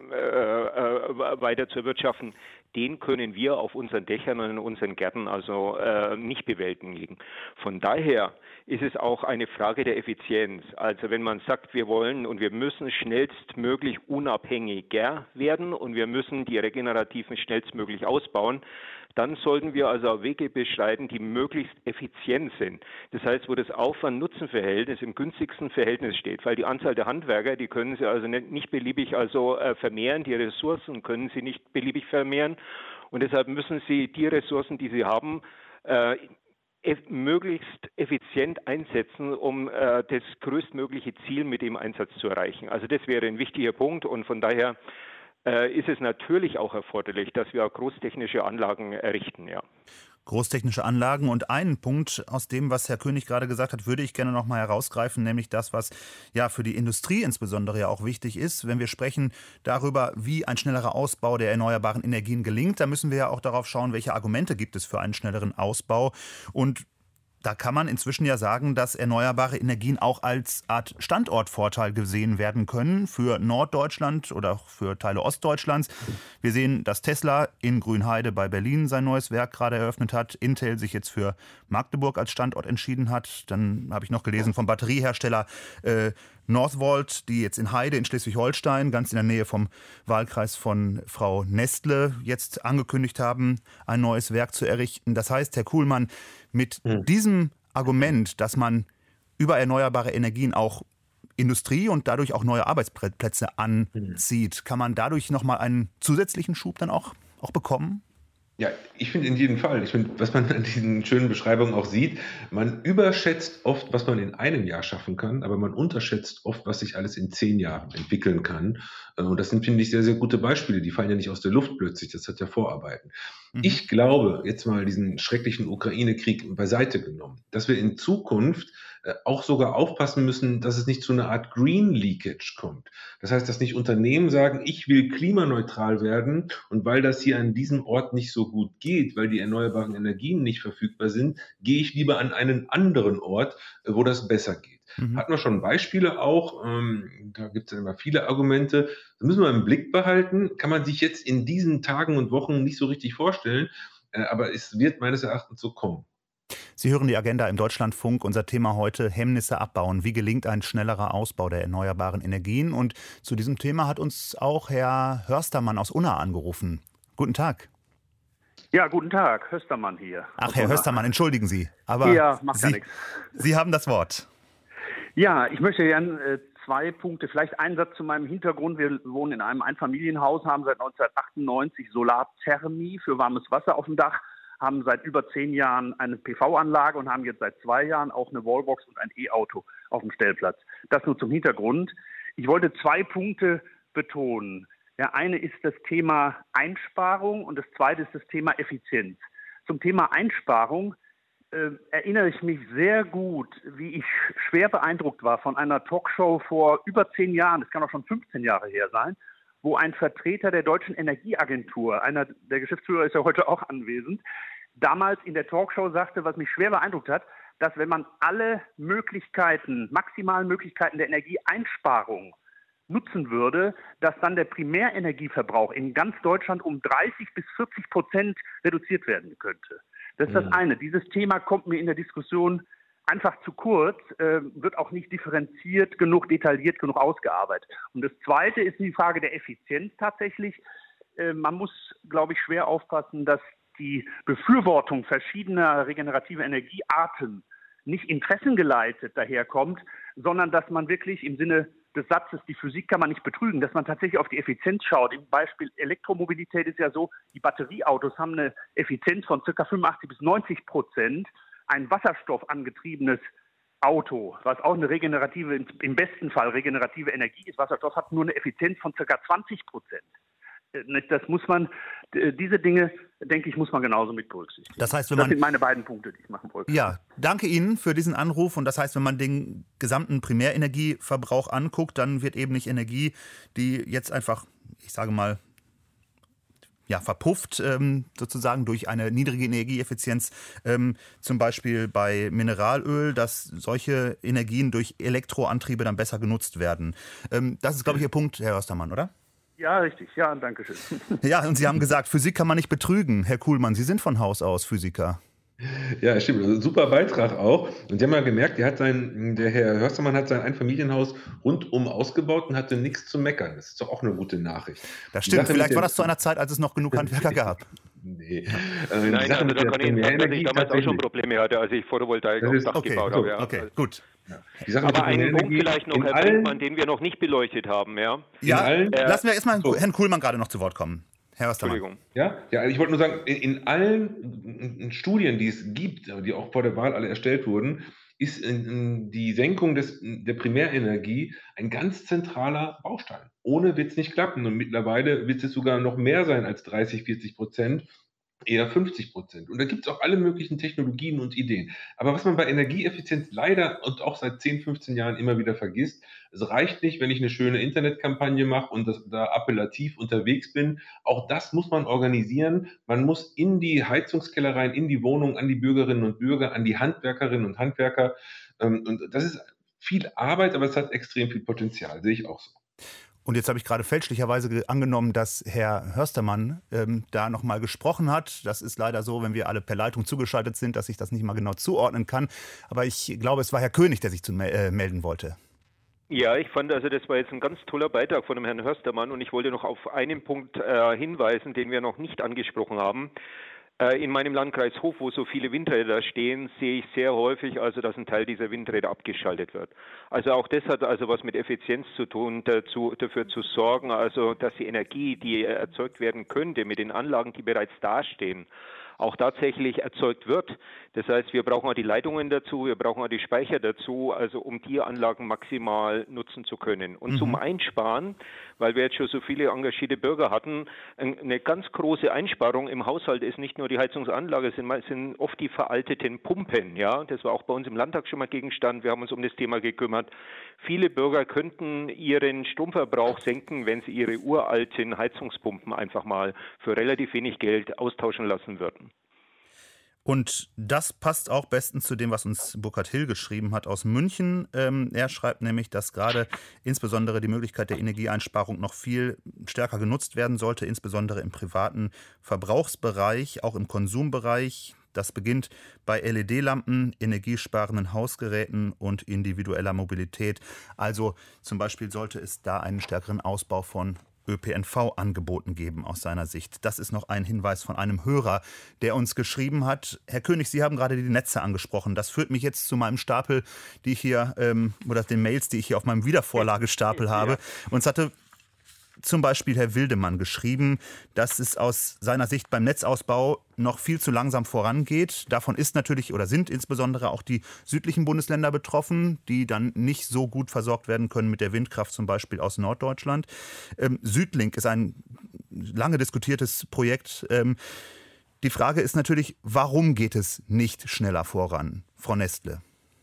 äh, weiter zu erwirtschaften, den können wir auf unseren Dächern und in unseren Gärten also äh, nicht bewältigen. Von daher ist es auch eine Frage der Effizienz. Also wenn man sagt, wir wollen und wir müssen schnellstmöglich unabhängiger werden und wir müssen die Regenerativen schnellstmöglich ausbauen, dann sollten wir also auch Wege beschreiten, die möglichst effizient sind. Das heißt, wo das Aufwand-Nutzen-Verhältnis im günstigsten Verhältnis steht, weil die Anzahl der Handwerker, die können Sie also nicht, nicht beliebig also äh, vermehren, die Ressourcen können Sie nicht beliebig vermehren und deshalb müssen Sie die Ressourcen, die Sie haben, äh, eff- möglichst effizient einsetzen, um äh, das größtmögliche Ziel mit dem Einsatz zu erreichen. Also das wäre ein wichtiger Punkt und von daher ist es natürlich auch erforderlich, dass wir auch großtechnische Anlagen errichten, ja. großtechnische Anlagen. Und einen Punkt aus dem, was Herr König gerade gesagt hat, würde ich gerne noch mal herausgreifen, nämlich das, was ja für die Industrie insbesondere ja auch wichtig ist. Wenn wir sprechen darüber, wie ein schnellerer Ausbau der erneuerbaren Energien gelingt, dann müssen wir ja auch darauf schauen, welche Argumente gibt es für einen schnelleren Ausbau. Und da kann man inzwischen ja sagen, dass erneuerbare Energien auch als Art Standortvorteil gesehen werden können für Norddeutschland oder auch für Teile Ostdeutschlands. Wir sehen, dass Tesla in Grünheide bei Berlin sein neues Werk gerade eröffnet hat, Intel sich jetzt für Magdeburg als Standort entschieden hat. Dann habe ich noch gelesen vom Batteriehersteller äh, Northvolt, die jetzt in Heide in Schleswig-Holstein, ganz in der Nähe vom Wahlkreis von Frau Nestle, jetzt angekündigt haben, ein neues Werk zu errichten. Das heißt, Herr Kuhlmann, mit mhm. diesem Argument, dass man über erneuerbare Energien auch Industrie und dadurch auch neue Arbeitsplätze anzieht, kann man dadurch nochmal einen zusätzlichen Schub dann auch, auch bekommen? Ja, ich finde in jedem Fall. Ich finde, was man an diesen schönen Beschreibungen auch sieht, man überschätzt oft, was man in einem Jahr schaffen kann, aber man unterschätzt oft, was sich alles in zehn Jahren entwickeln kann. Und das sind, finde ich, sehr, sehr gute Beispiele. Die fallen ja nicht aus der Luft plötzlich, das hat ja Vorarbeiten. Mhm. Ich glaube, jetzt mal diesen schrecklichen Ukraine-Krieg beiseite genommen, dass wir in Zukunft auch sogar aufpassen müssen, dass es nicht zu einer Art Green Leakage kommt. Das heißt, dass nicht Unternehmen sagen, ich will klimaneutral werden und weil das hier an diesem Ort nicht so gut geht, weil die erneuerbaren Energien nicht verfügbar sind, gehe ich lieber an einen anderen Ort, wo das besser geht. Mhm. Hatten wir schon Beispiele auch, ähm, da gibt es ja immer viele Argumente. Das müssen wir im Blick behalten, kann man sich jetzt in diesen Tagen und Wochen nicht so richtig vorstellen, äh, aber es wird meines Erachtens so kommen. Sie hören die Agenda im Deutschlandfunk. Unser Thema heute: Hemmnisse abbauen. Wie gelingt ein schnellerer Ausbau der erneuerbaren Energien? Und zu diesem Thema hat uns auch Herr Hörstermann aus Unna angerufen. Guten Tag. Ja, guten Tag. Hörstermann hier. Ach, Herr Hörstermann, entschuldigen Sie. Aber ja, macht Sie, ja nichts. Sie haben das Wort. Ja, ich möchte gerne äh, zwei Punkte, vielleicht einen Satz zu meinem Hintergrund. Wir wohnen in einem Einfamilienhaus, haben seit neunzehnhundertachtundneunzig Solarthermie für warmes Wasser auf dem Dach, haben seit über zehn Jahren eine P V-Anlage und haben jetzt seit zwei Jahren auch eine Wallbox und ein E-Auto auf dem Stellplatz. Das nur zum Hintergrund. Ich wollte zwei Punkte betonen. Der eine ist das Thema Einsparung und das zweite ist das Thema Effizienz. Zum Thema Einsparung äh, erinnere ich mich sehr gut, wie ich schwer beeindruckt war von einer Talkshow vor über zehn Jahren, das kann auch schon fünfzehn Jahre her sein, wo ein Vertreter der Deutschen Energieagentur, einer der Geschäftsführer ist ja heute auch anwesend, damals in der Talkshow sagte, was mich schwer beeindruckt hat, dass wenn man alle Möglichkeiten, maximalen Möglichkeiten der Energieeinsparung nutzen würde, dass dann der Primärenergieverbrauch in ganz Deutschland um dreißig bis vierzig Prozent reduziert werden könnte. Das ist das eine. Dieses Thema kommt mir in der Diskussion einfach zu kurz, äh, wird auch nicht differenziert genug, detailliert genug ausgearbeitet. Und das Zweite ist die Frage der Effizienz tatsächlich. Äh, man muss, glaube ich, schwer aufpassen, dass die Befürwortung verschiedener regenerativer Energiearten nicht interessengeleitet daherkommt, sondern dass man wirklich im Sinne des Satzes, die Physik kann man nicht betrügen, dass man tatsächlich auf die Effizienz schaut. Im Beispiel Elektromobilität ist ja so, die Batterieautos haben eine Effizienz von ca. fünfundachtzig bis neunzig Prozent. Ein wasserstoffangetriebenes Auto, was auch eine regenerative, im besten Fall regenerative Energie ist, Wasserstoff hat nur eine Effizienz von ca. zwanzig Prozent. Das muss man, diese Dinge, denke ich, muss man genauso mit berücksichtigen. Das heißt, wenn man, das sind meine beiden Punkte, die ich machen wollte. Ja, danke Ihnen für diesen Anruf. Und das heißt, wenn man den gesamten Primärenergieverbrauch anguckt, dann wird eben nicht Energie, die jetzt einfach, ich sage mal, ja, verpufft ähm, sozusagen durch eine niedrige Energieeffizienz, ähm, zum Beispiel bei Mineralöl, dass solche Energien durch Elektroantriebe dann besser genutzt werden. Ähm, das ist, glaube ich, Ihr Punkt, Herr Hörstermann, oder? Ja, richtig. Ja, danke schön. Ja, und Sie haben gesagt, Physik kann man nicht betrügen. Herr Kuhlmann, Sie sind von Haus aus Physiker. Ja, stimmt. Also, super Beitrag auch. Und Sie haben ja gemerkt, der, hat sein, der Herr Hörstermann hat sein Einfamilienhaus rundum ausgebaut und hatte nichts zu meckern. Das ist doch auch eine gute Nachricht. Das stimmt. Vielleicht war das zu einer Zeit, als es noch genug Handwerker gab. Nee. Äh, Nein, also da kann ich Ihnen sagen, dass ich damals auch schon Probleme hatte, als ich Photovoltaik auf dem Dach okay, gebaut so, habe. Ja. Okay, gut. Ja. Die Sache Aber einen Punkt vielleicht noch, Herr Brinkmann, den wir noch nicht beleuchtet haben. Ja, ja allen, äh, lassen wir erstmal so. Herrn Kuhlmann gerade noch zu Wort kommen. Herr Hörstermann. Ja, ja, ich wollte nur sagen, in, in allen Studien, die es gibt, die auch vor der Wahl alle erstellt wurden, ist in, in die Senkung des, der Primärenergie ein ganz zentraler Baustein. Ohne wird es nicht klappen. Und mittlerweile wird es sogar noch mehr sein als dreißig, vierzig Prozent. eher fünfzig Prozent. Und da gibt es auch alle möglichen Technologien und Ideen. Aber was man bei Energieeffizienz leider und auch seit zehn, fünfzehn Jahren immer wieder vergisst, es reicht nicht, wenn ich eine schöne Internetkampagne mache und das, da appellativ unterwegs bin. Auch das muss man organisieren. Man muss in die Heizungskeller rein, in die Wohnung, an die Bürgerinnen und Bürger, an die Handwerkerinnen und Handwerker. Ähm, und das ist viel Arbeit, aber es hat extrem viel Potenzial, sehe ich auch so. Und jetzt habe ich gerade fälschlicherweise angenommen, dass Herr Hörstermann ähm, da noch mal gesprochen hat. Das ist leider so, wenn wir alle per Leitung zugeschaltet sind, dass ich das nicht mal genau zuordnen kann. Aber ich glaube, es war Herr König, der sich zu mel- äh, melden wollte. Ja, ich fand also, das war jetzt ein ganz toller Beitrag von dem Herrn Hörstermann und ich wollte noch auf einen Punkt äh, hinweisen, den wir noch nicht angesprochen haben. In meinem Landkreis Hof, wo so viele Windräder stehen, sehe ich sehr häufig, also dass ein Teil dieser Windräder abgeschaltet wird. Also auch das hat also was mit Effizienz zu tun, dazu, dafür zu sorgen, also dass die Energie, die erzeugt werden könnte mit den Anlagen, die bereits dastehen, auch tatsächlich erzeugt wird. Das heißt, wir brauchen auch die Leitungen dazu, wir brauchen auch die Speicher dazu, also um die Anlagen maximal nutzen zu können. Und mhm. zum Einsparen, weil wir jetzt schon so viele engagierte Bürger hatten, eine ganz große Einsparung im Haushalt ist nicht nur die Heizungsanlage, es sind, sind oft die veralteten Pumpen. Ja, das war auch bei uns im Landtag schon mal Gegenstand. Wir haben uns um das Thema gekümmert. Viele Bürger könnten ihren Stromverbrauch senken, wenn sie ihre uralten Heizungspumpen einfach mal für relativ wenig Geld austauschen lassen würden. Und das passt auch bestens zu dem, was uns Burkhard Hill geschrieben hat aus München. Ähm, er schreibt nämlich, dass gerade insbesondere die Möglichkeit der Energieeinsparung noch viel stärker genutzt werden sollte, insbesondere im privaten Verbrauchsbereich, auch im Konsumbereich. Das beginnt bei L E D-Lampen, energiesparenden Hausgeräten und individueller Mobilität. Also zum Beispiel sollte es da einen stärkeren Ausbau von Ö P N V-Angeboten geben aus seiner Sicht. Das ist noch ein Hinweis von einem Hörer, der uns geschrieben hat. Herr König, Sie haben gerade die Netze angesprochen. Das führt mich jetzt zu meinem Stapel, die ich hier, ähm, oder den Mails, die ich hier auf meinem Wiedervorlagestapel habe. Und es hatte zum Beispiel Herr Wildemann geschrieben, dass es aus seiner Sicht beim Netzausbau noch viel zu langsam vorangeht. Davon ist natürlich oder sind insbesondere auch die südlichen Bundesländer betroffen, die dann nicht so gut versorgt werden können mit der Windkraft, zum Beispiel aus Norddeutschland. Ähm, Südlink ist ein lange diskutiertes Projekt. Ähm, die Frage ist natürlich, warum geht es nicht schneller voran, Frau Nestle?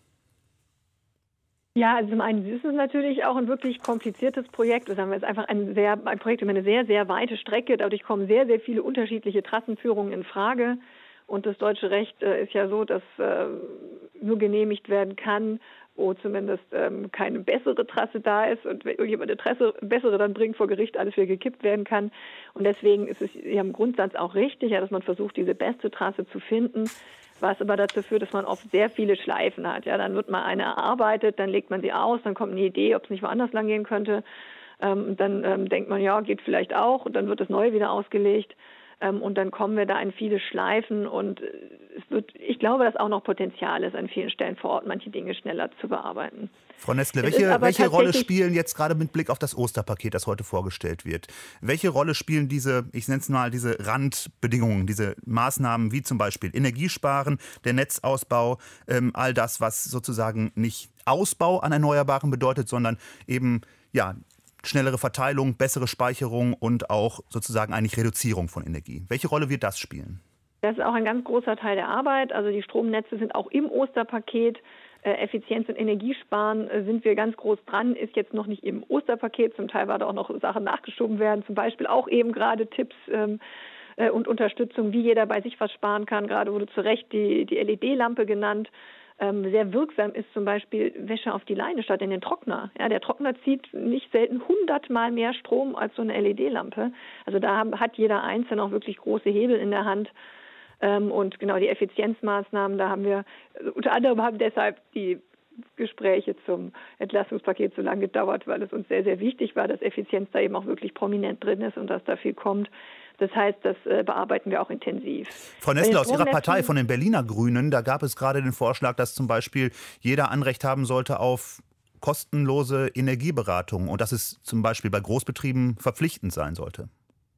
Ja, also zum einen ist es natürlich auch ein wirklich kompliziertes Projekt. Das haben wir jetzt einfach ein, sehr, ein Projekt über eine sehr, sehr weite Strecke. Dadurch kommen sehr, sehr viele unterschiedliche Trassenführungen in Frage. Und das deutsche Recht äh, ist ja so, dass äh, nur genehmigt werden kann, wo zumindest ähm, keine bessere Trasse da ist. Und wenn irgendjemand eine Trasse, bessere dann bringt vor Gericht, alles wieder gekippt werden kann. Und deswegen ist es ja im Grundsatz auch richtig, ja, dass man versucht, diese beste Trasse zu finden. Was aber dazu führt, dass man oft sehr viele Schleifen hat. Ja, dann wird mal eine erarbeitet, dann legt man sie aus, dann kommt eine Idee, ob es nicht woanders lang gehen könnte. Ähm, dann ähm, denkt man, ja, geht vielleicht auch. Und dann wird das Neue wieder ausgelegt. Ähm, und dann kommen wir da in viele Schleifen. Und äh, es wird, ich glaube, dass auch noch Potenzial ist, an vielen Stellen vor Ort manche Dinge schneller zu bearbeiten. Frau Nestle, welche, welche Rolle spielen jetzt gerade mit Blick auf das Osterpaket, das heute vorgestellt wird? Welche Rolle spielen diese, ich nenne es mal, diese Randbedingungen, diese Maßnahmen wie zum Beispiel Energiesparen, der Netzausbau, ähm, all das, was sozusagen nicht Ausbau an Erneuerbaren bedeutet, sondern eben ja schnellere Verteilung, bessere Speicherung und auch sozusagen eigentlich Reduzierung von Energie. Welche Rolle wird das spielen? Das ist auch ein ganz großer Teil der Arbeit. Also die Stromnetze sind auch im Osterpaket. Effizienz und Energiesparen sind wir ganz groß dran, ist jetzt noch nicht im Osterpaket. Zum Teil war da auch noch Sachen nachgeschoben werden, zum Beispiel auch eben gerade Tipps ähm, äh, und Unterstützung, wie jeder bei sich was sparen kann. Gerade wurde zu Recht die, die L E D-Lampe genannt. Ähm, sehr wirksam ist zum Beispiel Wäsche auf die Leine statt in den Trockner. Ja, der Trockner zieht nicht selten hundertmal mehr Strom als so eine L E D-Lampe. Also da hat jeder Einzelne auch wirklich große Hebel in der Hand. Ähm, und genau die Effizienzmaßnahmen, da haben wir, also unter anderem haben deshalb die Gespräche zum Entlastungspaket so lange gedauert, weil es uns sehr, sehr wichtig war, dass Effizienz da eben auch wirklich prominent drin ist und dass da viel kommt. Das heißt, das äh, bearbeiten wir auch intensiv. Frau Nestle, aus Ihrer Partei, von den Berliner Grünen, da gab es gerade den Vorschlag, dass zum Beispiel jeder Anrecht haben sollte auf kostenlose Energieberatung und dass es zum Beispiel bei Großbetrieben verpflichtend sein sollte.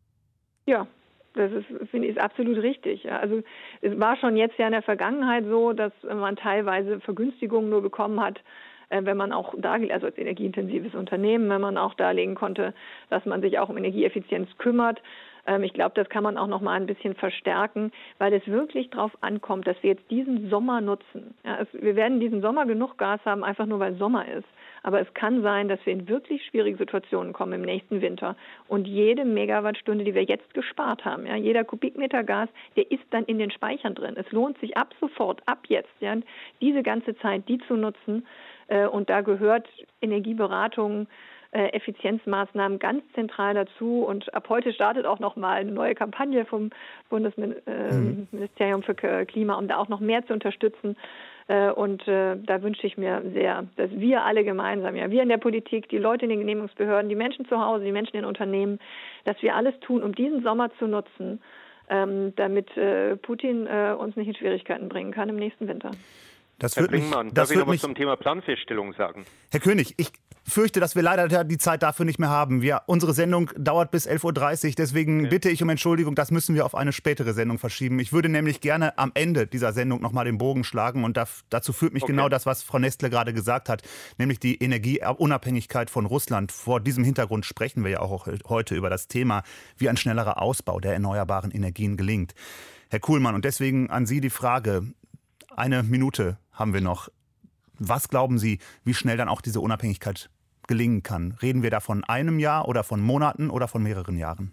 Ja. Das ist, finde ich, ist absolut richtig. Ja. Also es war schon jetzt ja in der Vergangenheit so, dass man teilweise Vergünstigungen nur bekommen hat, äh, wenn man auch dargelegt, also als energieintensives Unternehmen, wenn man auch darlegen konnte, dass man sich auch um Energieeffizienz kümmert. Ähm, ich glaube, das kann man auch noch mal ein bisschen verstärken, weil es wirklich darauf ankommt, dass wir jetzt diesen Sommer nutzen. Ja, es, wir werden diesen Sommer genug Gas haben, einfach nur weil Sommer ist. Aber es kann sein, dass wir in wirklich schwierige Situationen kommen im nächsten Winter. Und jede Megawattstunde, die wir jetzt gespart haben, ja, jeder Kubikmeter Gas, der ist dann in den Speichern drin. Es lohnt sich ab sofort, ab jetzt, ja, diese ganze Zeit, die zu nutzen. Äh, und da gehört Energieberatung, äh, Effizienzmaßnahmen ganz zentral dazu. Und ab heute startet auch noch mal eine neue Kampagne vom Bundesministerium für Klima, um da auch noch mehr zu unterstützen. Und äh, da wünsche ich mir sehr, dass wir alle gemeinsam, ja, wir in der Politik, die Leute in den Genehmigungsbehörden, die Menschen zu Hause, die Menschen in Unternehmen, dass wir alles tun, um diesen Sommer zu nutzen, ähm, damit äh, Putin äh, uns nicht in Schwierigkeiten bringen kann im nächsten Winter. Das Herr wird mich, Brinkmann, das darf ich wird noch was mich, zum Thema Planfeststellung sagen? Herr König, ich fürchte, dass wir leider die Zeit dafür nicht mehr haben. Wir, unsere Sendung dauert bis elf Uhr dreißig, deswegen okay. bitte ich um Entschuldigung, das müssen wir auf eine spätere Sendung verschieben. Ich würde nämlich gerne am Ende dieser Sendung nochmal den Bogen schlagen und da, dazu führt mich okay. genau das, was Frau Nestle gerade gesagt hat, nämlich die Energieunabhängigkeit von Russland. Vor diesem Hintergrund sprechen wir ja auch heute über das Thema, wie ein schnellerer Ausbau der erneuerbaren Energien gelingt. Herr Kuhlmann, und deswegen an Sie die Frage, eine Minute haben wir noch. Was glauben Sie, wie schnell dann auch diese Unabhängigkeit gelingen kann? Reden wir da von einem Jahr oder von Monaten oder von mehreren Jahren?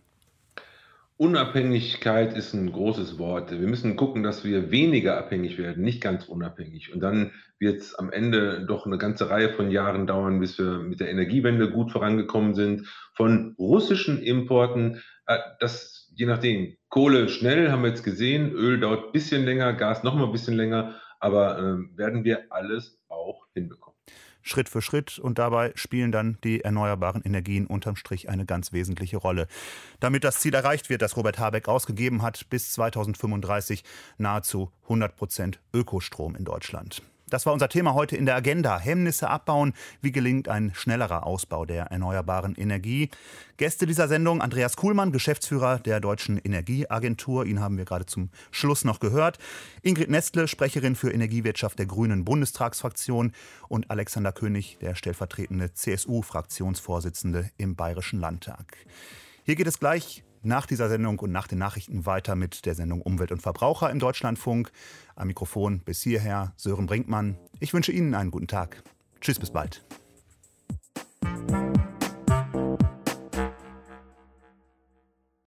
Unabhängigkeit ist ein großes Wort. Wir müssen gucken, dass wir weniger abhängig werden, nicht ganz unabhängig. Und dann wird es am Ende doch eine ganze Reihe von Jahren dauern, bis wir mit der Energiewende gut vorangekommen sind. Von russischen Importen, das je nachdem, Kohle schnell, haben wir jetzt gesehen, Öl dauert ein bisschen länger, Gas noch mal ein bisschen länger, aber äh, werden wir alles auch hinbekommen. Schritt für Schritt und dabei spielen dann die erneuerbaren Energien unterm Strich eine ganz wesentliche Rolle. Damit das Ziel erreicht wird, das Robert Habeck ausgegeben hat, bis zweitausendfünfunddreißig nahezu hundert Prozent Ökostrom in Deutschland. Das war unser Thema heute in der Agenda. Hemmnisse abbauen. Wie gelingt ein schnellerer Ausbau der erneuerbaren Energie? Gäste dieser Sendung: Andreas Kuhlmann, Geschäftsführer der Deutschen Energieagentur. Ihn haben wir gerade zum Schluss noch gehört. Ingrid Nestle, Sprecherin für Energiewirtschaft der Grünen Bundestagsfraktion. Und Alexander König, der stellvertretende C S U-Fraktionsvorsitzende im Bayerischen Landtag. Hier geht es gleich nach dieser Sendung und nach den Nachrichten weiter mit der Sendung Umwelt und Verbraucher im Deutschlandfunk. Am Mikrofon bis hierher Sören Brinkmann. Ich wünsche Ihnen einen guten Tag. Tschüss, bis bald.